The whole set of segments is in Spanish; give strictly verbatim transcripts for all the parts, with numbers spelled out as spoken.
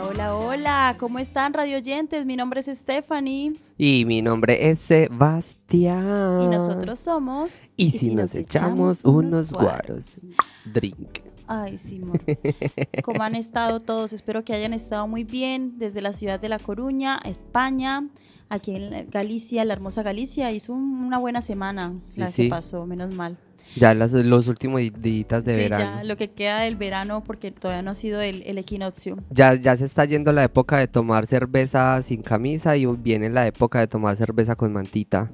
Hola, hola, ¿cómo están, radioyentes? Mi nombre es Stephanie. Y mi nombre es Sebastián. Y nosotros somos... Y, y si, si nos, nos echamos, echamos unos guaros. Drink. Ay, Simón. ¿Cómo han estado todos? Espero que hayan estado muy bien desde la ciudad de La Coruña, España. Aquí en Galicia, la hermosa Galicia, hizo un, una buena semana sí, la sí. que pasó, menos mal. Ya los, los últimos días de sí, verano. Ya lo que queda del verano, porque todavía no ha sido el, el equinoccio. Ya, ya se está yendo la época de tomar cerveza sin camisa y viene la época de tomar cerveza con mantita.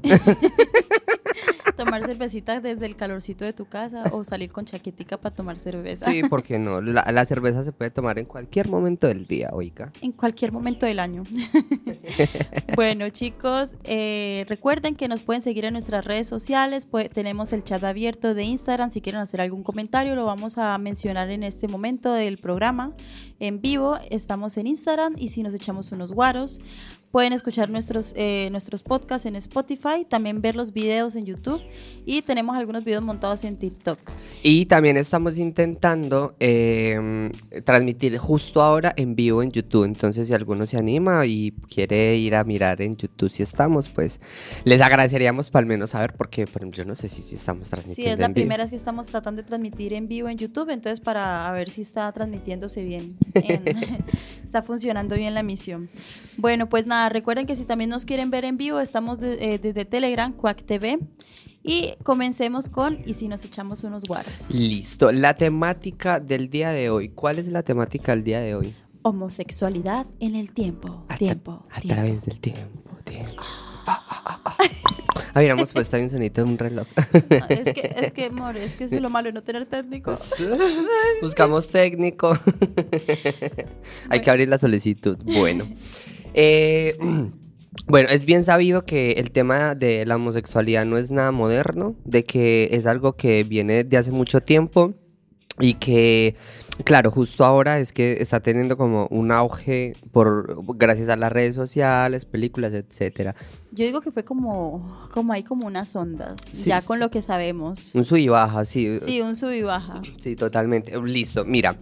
Tomar cervecita desde el calorcito de tu casa o salir con chaquetica para tomar cerveza. Sí, ¿por qué no? La, la cerveza se puede tomar en cualquier momento del día, oiga. En cualquier momento del año. Bueno, chicos, eh, recuerden que nos pueden seguir en nuestras redes sociales. Pues, tenemos el chat abierto de Instagram. Si quieren hacer algún comentario, lo vamos a mencionar en este momento del programa. En vivo, estamos en Instagram y si nos echamos unos guaros. Pueden escuchar nuestros, eh, nuestros podcasts en Spotify, también ver los videos en YouTube y tenemos algunos videos montados en TikTok. Y también estamos intentando eh, transmitir justo ahora en vivo en YouTube, entonces si alguno se anima y quiere ir a mirar en YouTube si estamos, pues les agradeceríamos para al menos saber porque por ejemplo, yo no sé si, si estamos transmitiendo. Sí, es la en vivo. primera vez que estamos tratando de transmitir en vivo en YouTube, entonces para ver si está transmitiéndose bien, en, está funcionando bien la emisión. Bueno, pues nada, recuerden que si también nos quieren ver en vivo, estamos de, eh, desde Telegram, Quack T V. Y comencemos con ¿y si nos echamos unos guaros? Listo, la temática del día de hoy. ¿Cuál es la temática del día de hoy? Homosexualidad en el tiempo. A tiempo. A tiempo. través del tiempo. tiempo. Ah, ah, ah, ah. Habíamos puesto ahí un sonito de un reloj. No, es que, es que, amor, es que eso es lo malo de no tener técnico. Buscamos técnico. Hay que abrir la solicitud. Bueno. Eh, bueno, es bien sabido que el tema de la homosexualidad no es nada moderno, de que es algo que viene de hace mucho tiempo y que, claro, justo ahora es que está teniendo como un auge por gracias a las redes sociales, películas, etcétera. Yo digo que fue como, como hay como unas ondas, sí, ya con lo que sabemos. Un sub y baja, sí. Sí, un sub y baja. Sí, totalmente. Listo, mira,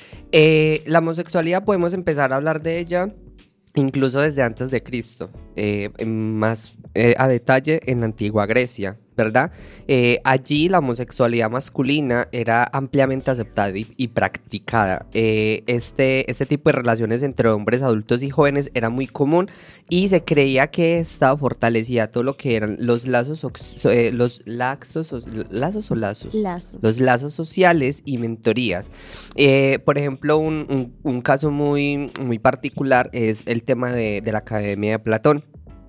eh, la homosexualidad podemos empezar a hablar de ella incluso desde antes de Cristo, eh, más eh, a detalle en la antigua Grecia, ¿verdad? Eh, allí la homosexualidad masculina era ampliamente aceptada y, y practicada. Eh, este, este tipo de relaciones entre hombres adultos y jóvenes era muy común y se creía que esta fortalecía todo lo que eran los lazos, eh, los laxos, lazos o lazos, lazos. los lazos sociales y mentorías. Eh, por ejemplo, un, un, un caso muy, muy particular es el tema de, de la Academia de Platón.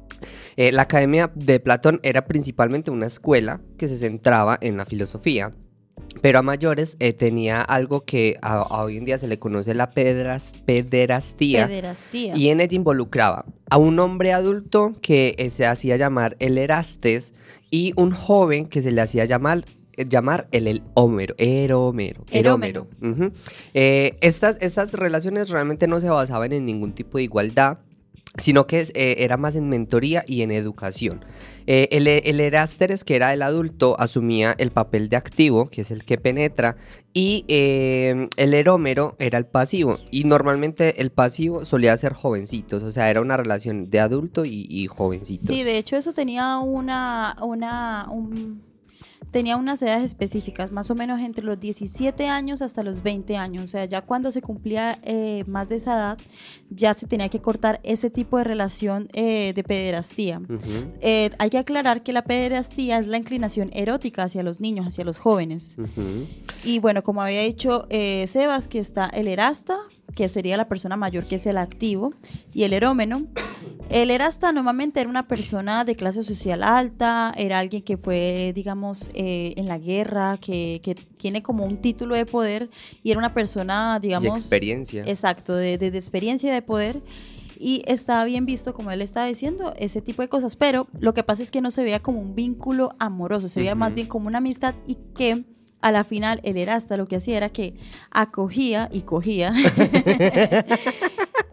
Eh, la Academia de Platón era principalmente una escuela que se centraba en la filosofía, pero a mayores eh, tenía algo que a, a hoy en día se le conoce la pederas, pederastía, pederastía, y en ella involucraba a un hombre adulto que eh, se hacía llamar el Erastes y un joven que se le hacía llamar llamar el, el Homero, Eromero, Eromero. Uh-huh. eh, estas, estas relaciones realmente no se basaban en ningún tipo de igualdad, sino que eh, era más en mentoría y en educación. Eh, el, el Erásteres, que era el adulto, asumía el papel de activo, que es el que penetra, y eh, el Erómero era el pasivo, y normalmente el pasivo solía ser jovencitos, o sea, era una relación de adulto y, y jovencitos. Sí, de hecho eso tenía una... una un... Tenía unas edades específicas, más o menos entre los diecisiete años hasta los veinte años. O sea, ya cuando se cumplía eh, más de esa edad, ya se tenía que cortar ese tipo de relación eh, de pederastía. Uh-huh. Eh, hay que aclarar que la pederastía es la inclinación erótica hacia los niños, hacia los jóvenes. Uh-huh. Y bueno, como había dicho eh, Sebas, que está el erasta, que sería la persona mayor, que es el activo, y el erómeno. El erasta normalmente era una persona de clase social alta, era alguien que fue, digamos, eh, en la guerra, que, que tiene como un título de poder y era una persona, digamos... De experiencia. Exacto, de, de, de experiencia y de poder. Y estaba bien visto, como él estaba diciendo, ese tipo de cosas, pero lo que pasa es que no se veía como un vínculo amoroso, se veía uh-huh. más bien como una amistad y que... A la final, el erasta lo que hacía era que acogía y cogía. a,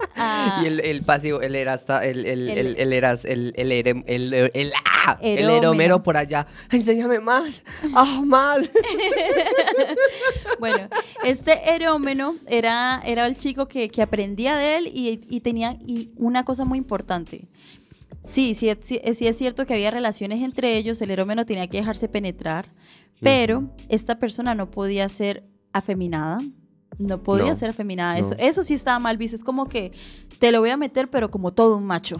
sea... Y el, el pasivo, él era hasta, el, el, El- el, el eras, el, el, erem- el, el, el, ¡ah! el Erómeno. erómero por allá. Enséñame más, ah, más. Bueno, este erómeno era, era el chico que, que aprendía de él y, y tenía y una cosa muy importante. Sí, sí, sí, sí es cierto que había relaciones entre ellos, el erómeno tenía que dejarse penetrar, pero Ujú. esta persona no podía ser afeminada, no podía No, ser afeminada, no. eso, eso sí estaba mal visto, es como que te lo voy a meter pero como todo un macho.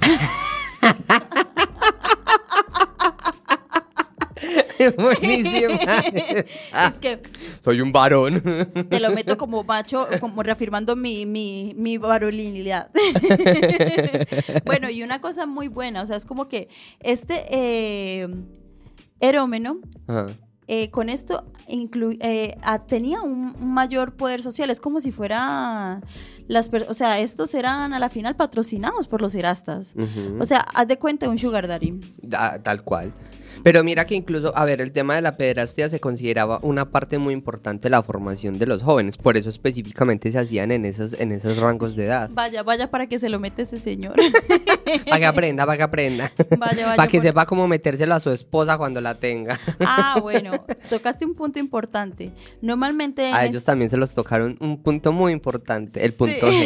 Buenísima. Es que Soy un varón. te lo meto como macho, como reafirmando mi, mi, mi varonilidad. Bueno, y una cosa muy buena, o sea, es como que este eh, erómeno, Ajá. eh, con esto inclu- eh, a- tenía un, un mayor poder social, es como si fuera, las per- o sea, estos eran a la final patrocinados por los erastas. Ujú. O sea, haz de cuenta un sugar daddy. Ah, tal cual. Pero mira que incluso, a ver, el tema de la pederastia se consideraba una parte muy importante de la formación de los jóvenes, por eso específicamente se hacían en esos, en esos rangos de edad. Vaya, vaya para que se lo mete ese señor. Para que aprenda, para que aprenda. Vaya, vaya. Para que por- sepa cómo metérselo a su esposa cuando la tenga. Ah, bueno, tocaste un punto importante. Normalmente... en A es- ellos también se los tocaron un punto muy importante, el punto Sí.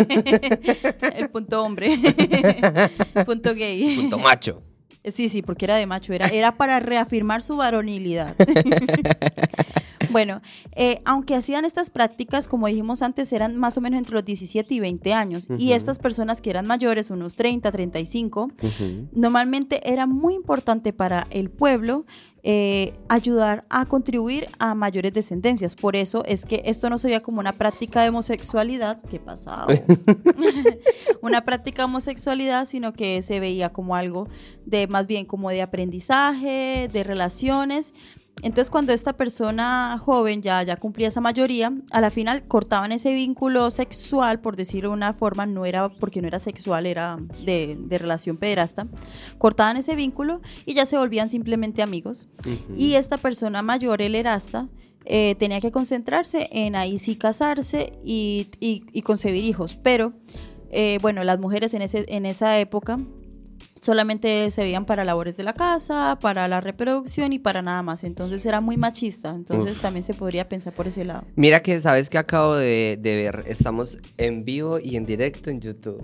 G. El punto hombre. Punto gay. Punto macho. Sí, sí, porque era de macho, era, era para reafirmar su varonilidad. Bueno, eh, aunque hacían estas prácticas, como dijimos antes, eran más o menos entre los diecisiete y veinte años. Y Ujú. estas personas que eran mayores, unos treinta, treinta y cinco, Ujú. normalmente era muy importante para el pueblo eh, ayudar a contribuir a mayores descendencias. Por eso es que esto no se veía como una práctica de homosexualidad, ¿qué pasaba? Una práctica de homosexualidad, sino que se veía como algo de más bien como de aprendizaje, de relaciones. Entonces, cuando esta persona joven ya, ya cumplía esa mayoría, a la final cortaban ese vínculo sexual, por decirlo de una forma, no era porque no era sexual, era de, de relación pederasta, cortaban ese vínculo y ya se volvían simplemente amigos. Ujú. Y esta persona mayor, el erasta, eh, tenía que concentrarse en ahí sí casarse y, y, y concebir hijos. Pero, eh, bueno, las mujeres en, ese, en esa época solamente se veían para labores de la casa, para la reproducción y para nada más. Entonces era muy machista. Entonces Uf. también se podría pensar por ese lado. Mira que, ¿sabes qué acabo de, de ver? Estamos en vivo y en directo en YouTube.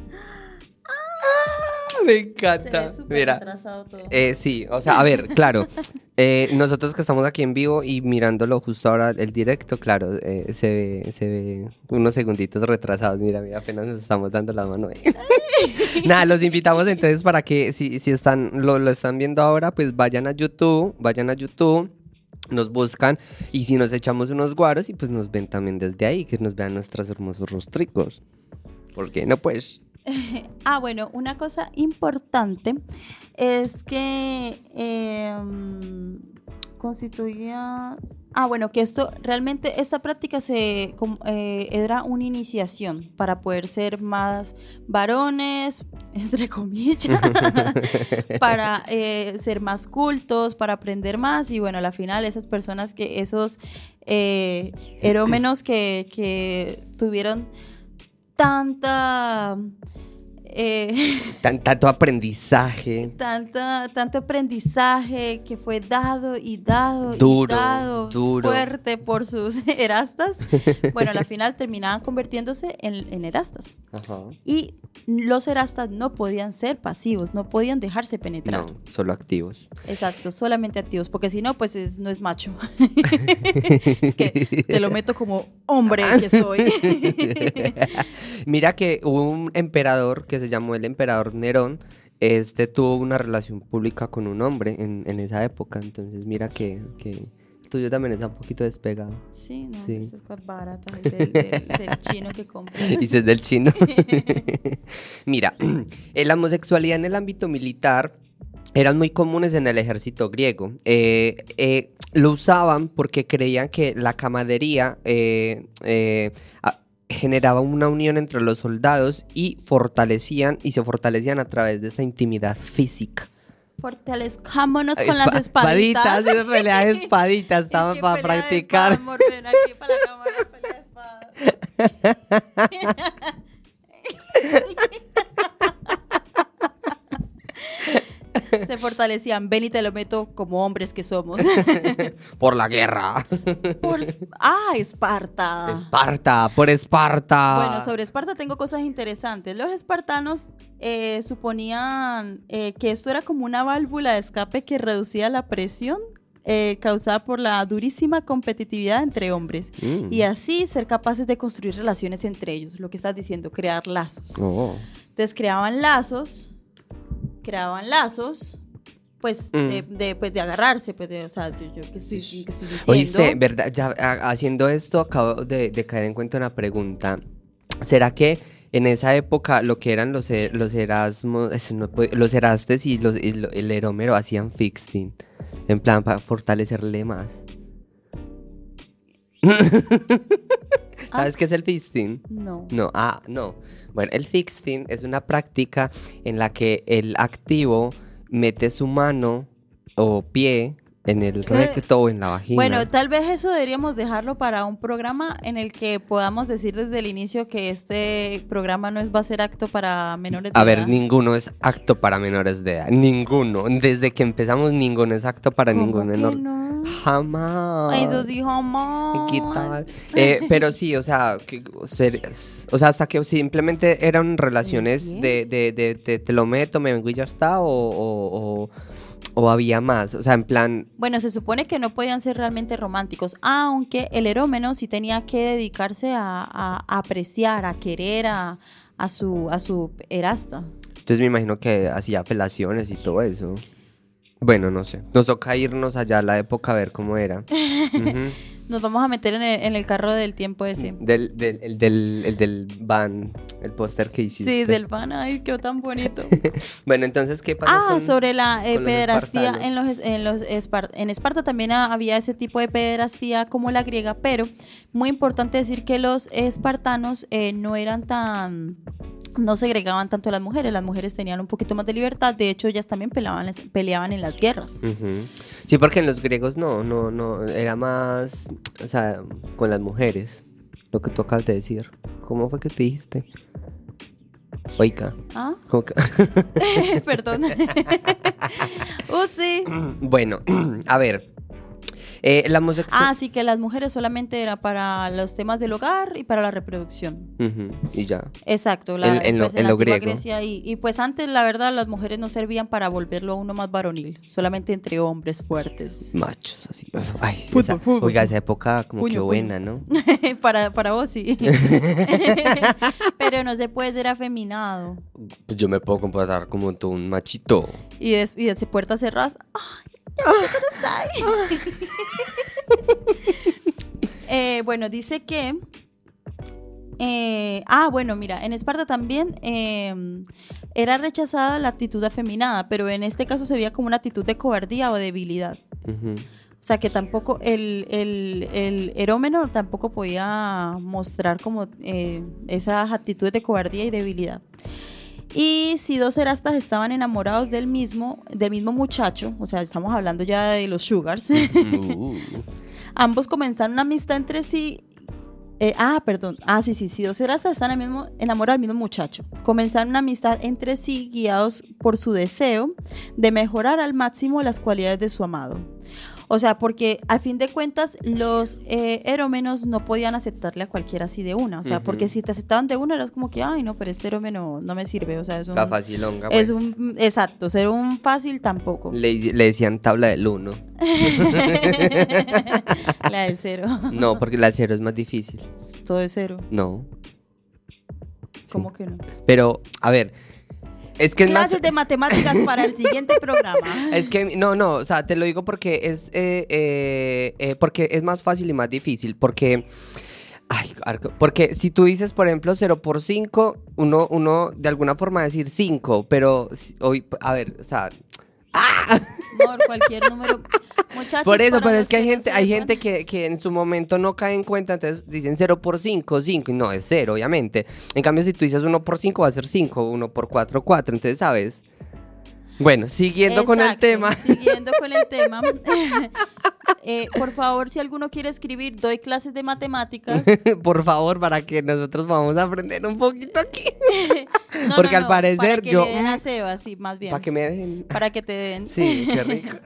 Ah, me encanta. Mira, atrasado todo. eh, sí, o sea, a ver, claro, eh, nosotros que estamos aquí en vivo y mirándolo justo ahora el directo, claro, eh, se ve, se ve unos segunditos retrasados. Mira, mira, apenas nos estamos dando la mano ahí. Nada, los invitamos entonces para que si, si están, lo, lo están viendo ahora, pues vayan a YouTube, vayan a YouTube. Nos buscan y si nos echamos unos guaros y pues nos ven también desde ahí, que nos vean nuestros hermosos rostricos. ¿Por qué no pues? Ah, bueno, una cosa importante es que eh, constituía... Ah, bueno, que esto, realmente esta práctica se, como, eh, era una iniciación para poder ser más varones, entre comillas, para eh, ser más cultos, para aprender más y bueno, a la final esas personas que, esos eh, erómenos que, que tuvieron tanta... Eh, Tan, tanto aprendizaje. tanta, tanto aprendizaje que fue dado y dado Duro, y dado duro. fuerte por sus erastas, bueno, al final terminaban convirtiéndose en, en erastas. Ajá. Y los erastas no podían ser pasivos, no podían dejarse penetrar. No, solo activos. Exacto, solamente activos, porque si no, pues es- no es macho. Es que te lo meto como hombre que soy. Mira que hubo un emperador que se llamó el emperador Nerón. Este tuvo una relación pública con un hombre en, en esa época. Entonces mira que, que el tuyo también está un poquito despegado. Sí, no, Sí. estas cosas baratas del, del- del chino que compra. Dices del chino. Mira, eh, la homosexualidad en el ámbito militar eran muy comunes en el ejército griego. Eh, eh, lo usaban porque creían que la camaradería eh, eh, a- generaba una unión entre los soldados y fortalecían y se fortalecían a través de esa intimidad física. Fortalezcámonos con las Espa- espaditas. Espaditas, esa pelea de espaditas, estaba Es que para pelea de practicar. espadas, Morfeo, aquí para la cámara, pelea de espadas. Se fortalecían. Ven y te lo meto como hombres que somos. Por la guerra. Por, ah, Esparta. Esparta, por Esparta. Bueno, sobre Esparta tengo cosas interesantes. Los espartanos eh, suponían eh, que esto era como una válvula de escape que reducía la presión eh, causada por la durísima competitividad entre hombres. Mm. Y así ser capaces de construir relaciones entre ellos. Lo que estás diciendo, crear lazos. Oh. Entonces creaban lazos, creaban lazos. Pues, mm. de, de, pues de agarrarse, pues de, o sea, yo, yo que estoy, que estoy diciendo. Oíste, verdad, ya a, haciendo esto acabo de, de caer en cuenta una pregunta. ¿Será que en esa época lo que eran los, los Erasmos, no, los Erastes y, los, y lo, el Erómero hacían fixting? En plan, para fortalecerle más. ¿Sabes ah. qué es el fisting? No. No, ah, no. Bueno, el fisting es una práctica en la que el activo mete su mano o pie en el recto o en la vagina. Bueno, tal vez eso deberíamos dejarlo para un programa en el que podamos decir desde el inicio que este programa no es, va a ser apto para menores de edad. A ver, ninguno es apto para menores de edad. Ninguno. Desde que empezamos, ninguno es apto para ningún menor. No? Jamás. Ay, eso sí, jamás. ¿Qué tal? Eh, pero sí, o sea, que, ser, o sea, hasta que simplemente eran relaciones de, de, de, de te lo meto, me vengo y ya está, o, o, o ¿O había más? O sea, en plan... Bueno, se supone que no podían ser realmente románticos, aunque el erómeno sí tenía que dedicarse a, a, a apreciar, a querer a, a, su, a su erasta. Entonces me imagino que hacía felaciones y todo eso. Bueno, no sé. Nos toca irnos allá a la época a ver cómo era. Uh-huh. Nos vamos a meter en el, en el carro del tiempo ese. Del, del, el, del, el del van, el póster que hiciste. Sí, del van, ay, qué tan bonito. Bueno, entonces, ¿qué pasó Ah, con, sobre la eh, pederastía los en los, en los Esparta. En Esparta también había ese tipo de pederastía como la griega, pero muy importante decir que los espartanos eh, no eran tan... no segregaban tanto a las mujeres, las mujeres tenían un poquito más de libertad, de hecho ellas también peleaban, peleaban en las guerras. Uh-huh. Sí, porque en los griegos no, no, no, era más, o sea, con las mujeres, lo que tú acabas de decir. ¿Cómo fue que te dijiste? Oiga. ¿Ah? ¿Cómo que? Perdón. Upsi. Bueno, a ver. Eh, la homosexual... Ah, sí, que las mujeres solamente era para los temas del hogar y para la reproducción. Uh-huh, y ya. Exacto. La, en, en, pues, lo, en, en lo griego. Grecia y, y pues antes, la verdad, las mujeres no servían para volverlo a uno más varonil, solamente entre hombres fuertes. Machos, así. Ay, fútbol, esa, fútbol. Oiga, esa época como puño, que buena, puño. ¿no? para, para vos sí. Pero no se puede ser afeminado. Pues yo me puedo comportar como todo un machito. Y, des, y de puertas cerradas. ¡Ay! eh, bueno, dice que eh, ah, bueno, mira, en Esparta también eh, era rechazada la actitud afeminada, pero en este caso se veía como una actitud de cobardía o debilidad. Uh-huh. O sea que tampoco el, el, el erómeno tampoco podía mostrar como eh, esas actitudes de cobardía y debilidad. Y si dos erastas estaban enamorados del mismo, del mismo muchacho, o sea, estamos hablando ya de los sugars, uh. ambos comenzaron una amistad entre sí. Eh, ah, perdón. Ah, sí, sí, sí. Dos erastas están el mismo, enamorados del mismo muchacho. Comenzaron una amistad entre sí, guiados por su deseo de mejorar al máximo las cualidades de su amado. O sea, porque a fin de cuentas los eh, erómenos no podían aceptarle a cualquiera así de una. O sea, uh-huh. porque si te aceptaban de una eras como que, ay, no, pero este erómeno no me sirve. O sea, es un... La facilonga, pues. Es un, exacto, ser un fácil tampoco. Le, le decían tabla del uno. La del cero. No, porque la del cero es más difícil. Todo es cero. No. ¿Cómo sí. que no? Pero, a ver... Es que es clases más... de matemáticas para el siguiente programa. Es que, no, no, o sea, te lo digo porque es, eh, eh, eh, porque es más fácil y más difícil, porque, ay, porque si tú dices, por ejemplo, cero por cinco, uno, uno de alguna forma decir cinco, pero, hoy, a ver, o sea... ¡Ah! Por cualquier número... Muchachos, por eso, pero es que hay que gente, hay gente que, que en su momento no cae en cuenta, entonces dicen cero por cinco, cinco, y no, es cero, obviamente. En cambio, si tú dices uno por cinco, va a ser cinco, uno por cuatro, cuatro, entonces, ¿sabes? Bueno, siguiendo Exacto, con el tema. Siguiendo con el tema. eh, por favor, si alguno quiere escribir, doy clases de matemáticas. Por favor, para que nosotros vamos a aprender un poquito aquí. No, Porque no, al no, parecer para que yo... le den a Sebas, sí, más bien. Para que me den... Para que te den. Sí, qué rico.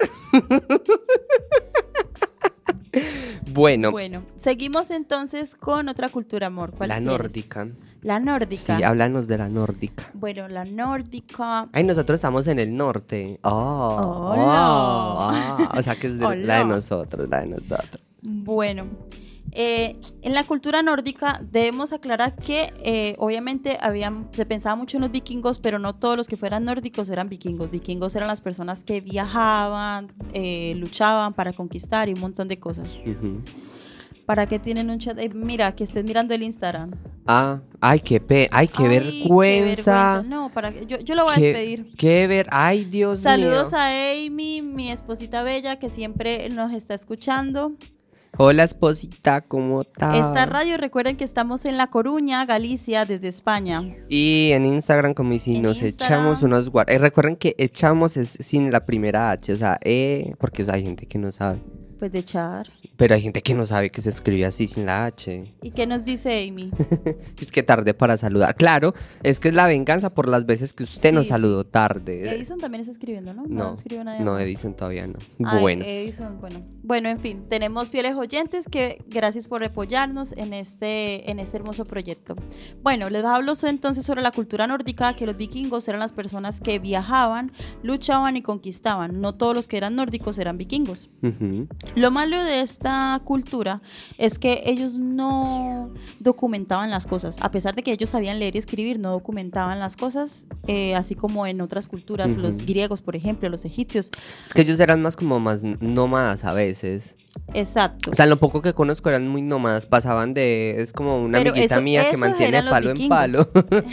Bueno, Bueno, seguimos entonces con otra cultura, amor. ¿Cuál la tienes? nórdica. La nórdica. Sí, háblanos de la nórdica. Bueno, la nórdica. Ay, nosotros estamos en el norte. Oh, Hola. oh, ah, o sea que es de- la de Hola. nosotros, la de nosotros. Bueno, eh, en la cultura nórdica debemos aclarar que eh, obviamente había, se pensaba mucho en los vikingos, pero no todos los que fueran nórdicos eran vikingos. Vikingos eran las personas que viajaban, eh, luchaban para conquistar y un montón de cosas. Ujú. ¿Para qué tienen un chat? Eh, mira, que estés mirando el Instagram. Ah, ay, qué pe, ay, qué Ay, vergüenza. No, para que, yo, yo lo voy a Qué- despedir. Qué ver, ay, Dios Saludos mío. a Amy, mi esposita bella, que siempre nos está escuchando. Hola, esposita, ¿cómo estás? Esta radio, recuerden que estamos en La Coruña, Galicia, desde España. Y en Instagram, como si En nos Instagram. echamos unos guar... eh, recuerden que echamos es sin la primera H, o sea, E, porque o sea, hay gente que no sabe. Pues de echar. Pero hay gente que no sabe que se escribe así sin la H. ¿Y qué nos dice Amy? Es que tardé para saludar. Claro, es que es la venganza por las veces que usted Sí, nos sí. saludó tarde. Edison también está escribiendo, ¿no? No, escribió nadie no, más. Edison todavía no. Ay, Bueno, Edison, bueno. Bueno, en fin, tenemos fieles oyentes que gracias por apoyarnos en este, en este hermoso proyecto. Bueno, les hablo so- entonces sobre la cultura nórdica, que los vikingos eran las personas que viajaban, luchaban y conquistaban. No todos los que eran nórdicos eran vikingos. ujú, Lo malo de esta cultura es que ellos no documentaban las cosas. A pesar de que ellos sabían leer y escribir, no documentaban las cosas, eh, así como en otras culturas, Ujú. los griegos, por ejemplo, los egipcios. es que ellos eran más como más nómadas a veces. Exacto. O sea, lo poco que conozco eran muy nómadas, pasaban de... Es como una Pero amiguita eso- mía que esos mantiene eran los palo en vikingos. palo.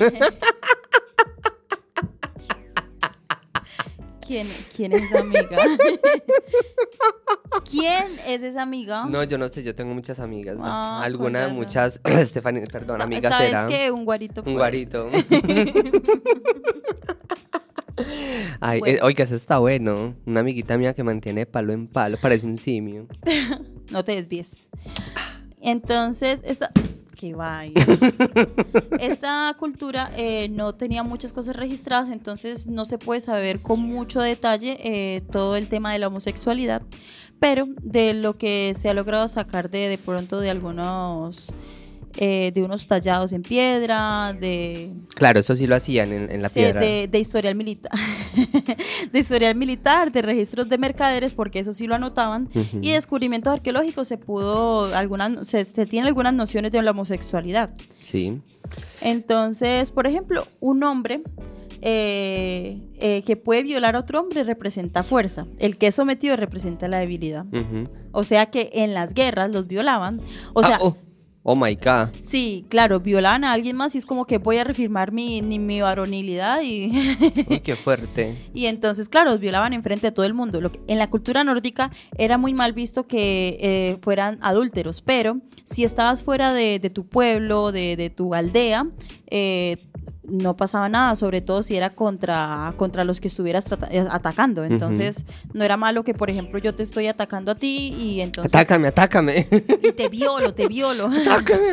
¿Quién, quién es esa amiga? ¿Quién es esa amiga? No, yo no sé, yo tengo muchas amigas. Ah, Algunas, con razón. muchas... Estefanía, perdón, Sa- amigas ¿Sabes serán. qué? Un guarito. Un puede. guarito. Ay, Bueno. eh, oiga, eso está bueno. Una amiguita mía que mantiene palo en palo, parece un simio. No te desvíes. Entonces, esta... ¡Qué vaina! Esta cultura eh, no tenía muchas cosas registradas, entonces no se puede saber con mucho detalle eh, todo el tema de la homosexualidad, pero de lo que se ha logrado sacar de, de pronto de algunos... eh, de unos tallados en piedra, de, Claro, eso sí lo hacían en, en la sí, piedra. de, de historial militar, de historial militar, de registros de mercaderes, porque eso sí lo anotaban, Ujú. y descubrimientos arqueológicos se pudo, algunas, se, se tienen algunas nociones de la homosexualidad. Sí. Entonces, por ejemplo, un hombre eh, eh, que puede violar a otro hombre representa fuerza, el que es sometido representa la debilidad. Ujú. O sea que en las guerras los violaban, o sea... Ah, oh. Oh my God. Sí, claro, violaban a alguien más y es como que voy a reafirmar mi, ni mi varonilidad y, Uy, qué fuerte. y entonces, claro, los violaban enfrente de todo el mundo. Lo que, en la cultura nórdica era muy mal visto que eh, fueran adúlteros, pero si estabas fuera de, de tu pueblo, de, de tu aldea, eh, no pasaba nada, sobre todo si era contra, contra los que estuvieras trata- eh, atacando. Entonces, no era malo que, por ejemplo, yo te estoy atacando a ti y entonces... Atácame, atácame. Y te violo, te violo. Atácame,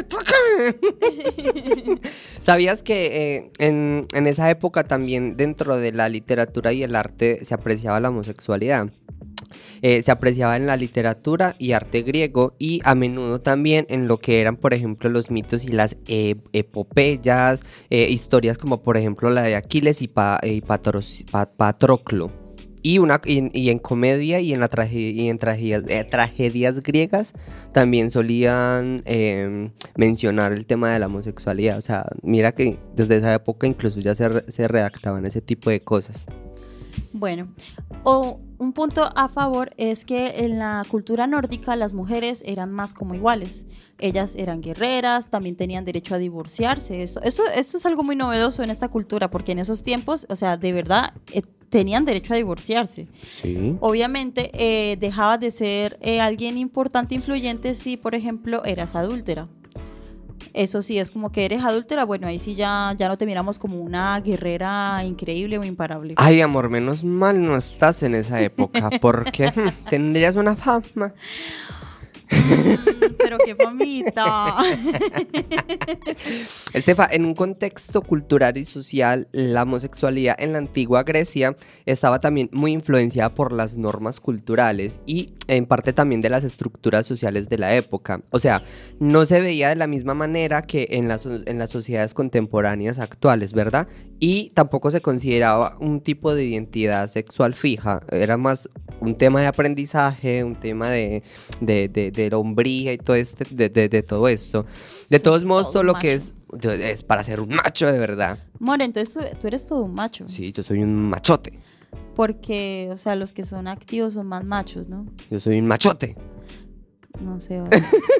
atácame. ¿Sabías que eh, en, en esa época también dentro de la literatura y el arte se apreciaba la homosexualidad? Eh, se apreciaba en la literatura y arte griego y a menudo también en lo que eran, por ejemplo, los mitos y las eh, epopeyas, eh, historias como por ejemplo la de Aquiles y, Pa- y Patros- Pa- Patroclo. Y, una, y, y en comedia y en, la trage- y en tragedias, eh, tragedias griegas también solían eh, mencionar el tema de la homosexualidad. O sea, mira que desde esa época incluso ya se, re- se redactaban ese tipo de cosas. Bueno, o un punto a favor es que en la cultura nórdica las mujeres eran más como iguales. Ellas eran guerreras, también tenían derecho a divorciarse. Esto, esto, esto es algo muy novedoso en esta cultura, porque en esos tiempos, o sea, de verdad, eh, tenían derecho a divorciarse. Sí. Obviamente, eh, dejabas de ser eh, alguien importante, influyente, si, por ejemplo, eras adúltera. Eso sí, es como que eres adúltera, bueno, ahí sí ya, ya no te miramos como una guerrera increíble o imparable. Ay, amor, menos mal no estás en esa época porque hmm, tendrías una fama. Mm, pero qué famita. Estefa, en un contexto cultural y social, la homosexualidad en la antigua Grecia estaba también muy influenciada por las normas culturales y en parte también de las estructuras sociales de la época. O sea, no se veía de la misma manera que en las, en las sociedades contemporáneas actuales, ¿verdad? Y tampoco se consideraba un tipo de identidad sexual fija, era más un tema de aprendizaje, un tema de, de, de, de la hombría y todo, este, de, de, de todo esto. De Sí, todos modos, todo todo un lo macho. que es, es para ser un macho de verdad. More, entonces tú, tú eres todo un macho. Sí, yo soy un machote. Porque, o sea, los que son activos son más machos, ¿no? Yo soy un machote. No sé. Vale.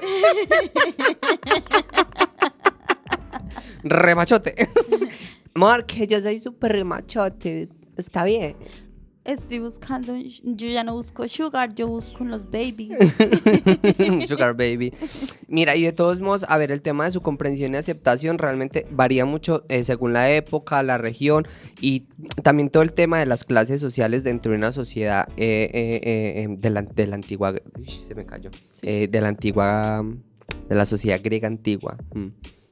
Re machote. Amor, que yo soy súper machote. Está bien. Estoy buscando, yo ya no busco sugar, yo busco los babies. Sugar baby. Mira, y de todos modos, a ver, el tema de su comprensión y aceptación realmente varía mucho eh, según la época, la región y también todo el tema de las clases sociales dentro de una sociedad eh, eh, eh, de, la, de la antigua. Uy, se me cayó. Sí. Eh, de la antigua. De la sociedad griega antigua. Mm.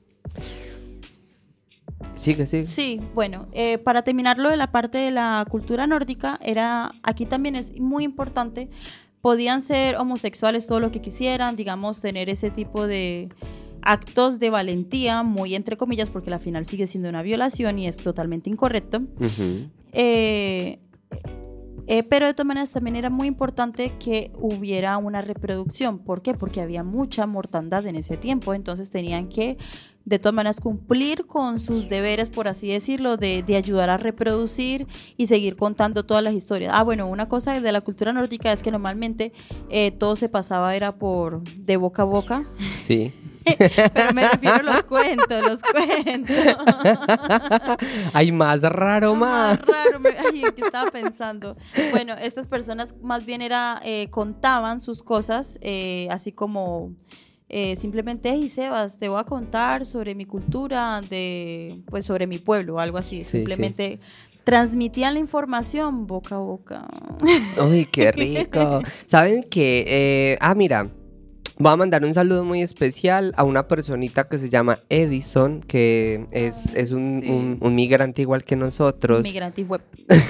Sigue, sigue. Sí, bueno, eh, para terminar lo de la parte de la cultura nórdica, era, aquí también es muy importante, podían ser homosexuales todo lo que quisieran, digamos, tener ese tipo de actos de valentía, muy entre comillas, porque al final sigue siendo una violación y es totalmente incorrecto. Uh-huh. Eh, eh, pero de todas maneras también era muy importante que hubiera una reproducción. ¿Por qué? Porque había mucha mortandad en ese tiempo, entonces tenían que de todas maneras cumplir con sus deberes, por así decirlo, de, de ayudar a reproducir y seguir contando todas las historias. Ah, bueno, una cosa de la cultura nórdica es que normalmente eh, todo se pasaba era por de boca a boca. Sí. Pero me refiero a los cuentos, los cuentos. Ay, más raro, más. Más raro, me, ay, ¿en qué estaba pensando? Bueno, estas personas más bien era, eh, contaban sus cosas, eh, así como eh, simplemente, hey, Sebas, te voy a contar sobre mi cultura, de, pues sobre mi pueblo, algo así. Sí, simplemente sí. Transmitían la información boca a boca. Uy, qué rico. ¿Saben qué? Eh, ah, mira. Voy a mandar un saludo muy especial a una personita que se llama Edison, que es, Ay, es un, sí. un, un migrante igual que nosotros. Migrante web.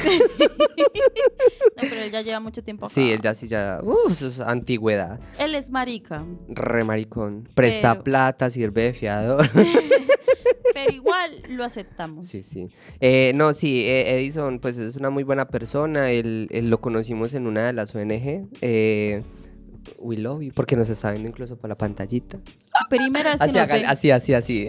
No, pero él ya lleva mucho tiempo acá. Sí, él ya sí ya, uff, su antigüedad. Él es marica. Re maricón. Presta Pero- plata, sirve de fiador. Pero igual lo aceptamos. Sí, sí. Eh, no, sí, eh, Edison, pues es una muy buena persona. Él, él lo conocimos en una de las O N G. Eh, We love you, porque nos está viendo incluso por la pantallita. Primera vez que Así, nos haga- ven. así, así, así.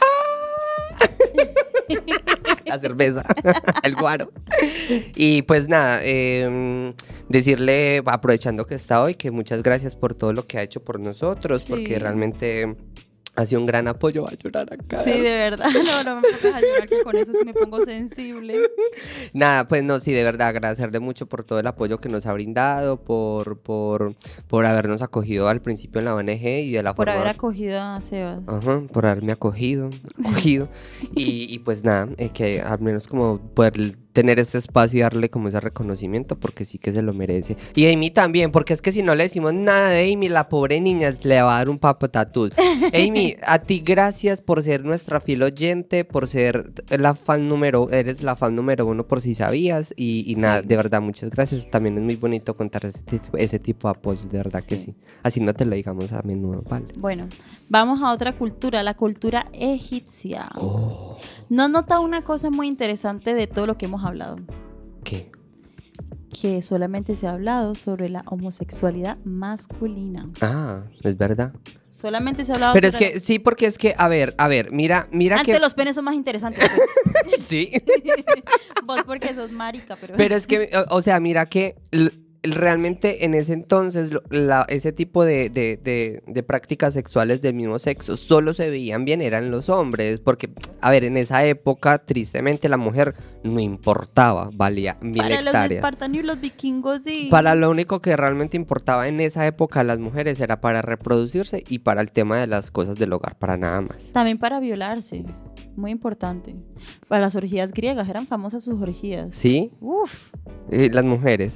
La cerveza, el guaro. Y pues nada, eh, decirle, aprovechando que está hoy, que muchas gracias por todo lo que ha hecho por nosotros, Sí. porque realmente ha sido un gran apoyo. Va a llorar acá. Sí, de verdad. No, no me pongas a llorar, que con eso sí me pongo sensible. Nada, pues no, sí, de verdad, agradecerle mucho por todo el apoyo que nos ha brindado, por, por, por habernos acogido al principio en la O N G y de la Por forma... haber acogido a Sebas. Ajá, por haberme acogido, acogido. y, y pues nada, eh, que al menos como poder tener este espacio y darle como ese reconocimiento, porque sí que se lo merece. Y Amy también, porque es que si no le decimos nada de Amy, la pobre niña le va a dar un papatatús. Amy, a ti gracias por ser nuestra fiel oyente, por ser la fan número, eres la fan número uno por si sabías, y, y Sí. nada, de verdad, muchas gracias. También es muy bonito contar ese tipo, ese tipo de apoyos, de verdad que Sí. sí. Así no te lo digamos a menudo, ¿vale? Bueno, vamos a otra cultura, la cultura egipcia. Oh, ¿No has notado una cosa muy interesante de todo lo que hemos hablado? ¿qué? Que solamente se ha hablado sobre la homosexualidad masculina. Ah, es verdad. Solamente se ha hablado Pero es sobre que, sí, porque es que, a ver, a ver, mira, mira Antes que... los penes son más interesantes. Sí, Vos porque sos marica, pero... pero es que, o, o sea, mira que l- realmente en ese entonces lo- la- ese tipo de, de, de, de prácticas sexuales del mismo sexo solo se veían bien eran los hombres, porque, a ver, en esa época, tristemente, la mujer no importaba, valía mil Para los hectáreas. espartanos y los vikingos, sí. Para lo único que realmente importaba en esa época a las mujeres era para reproducirse y para el tema de las cosas del hogar, para nada más. También para violarse. Muy importante. Para las orgías griegas, eran famosas sus orgías. ¿Sí? Uf. Eh, las mujeres.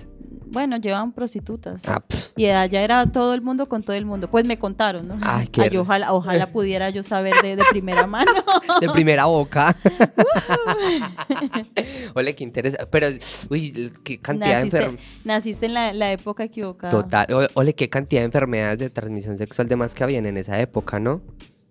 Bueno, llevaban prostitutas. Ah, pff. Y allá era todo el mundo con todo el mundo. Pues me contaron, ¿no? Ay, qué Ay, r- ojalá, ojalá pudiera yo saber de, de primera mano. De primera boca. Ole, qué interesante. Pero, uy, qué cantidad de Naciste, enfermedades. naciste en la, la época equivocada. Total. O- Ole, qué cantidad de enfermedades de transmisión sexual de más que habían en esa época, ¿no?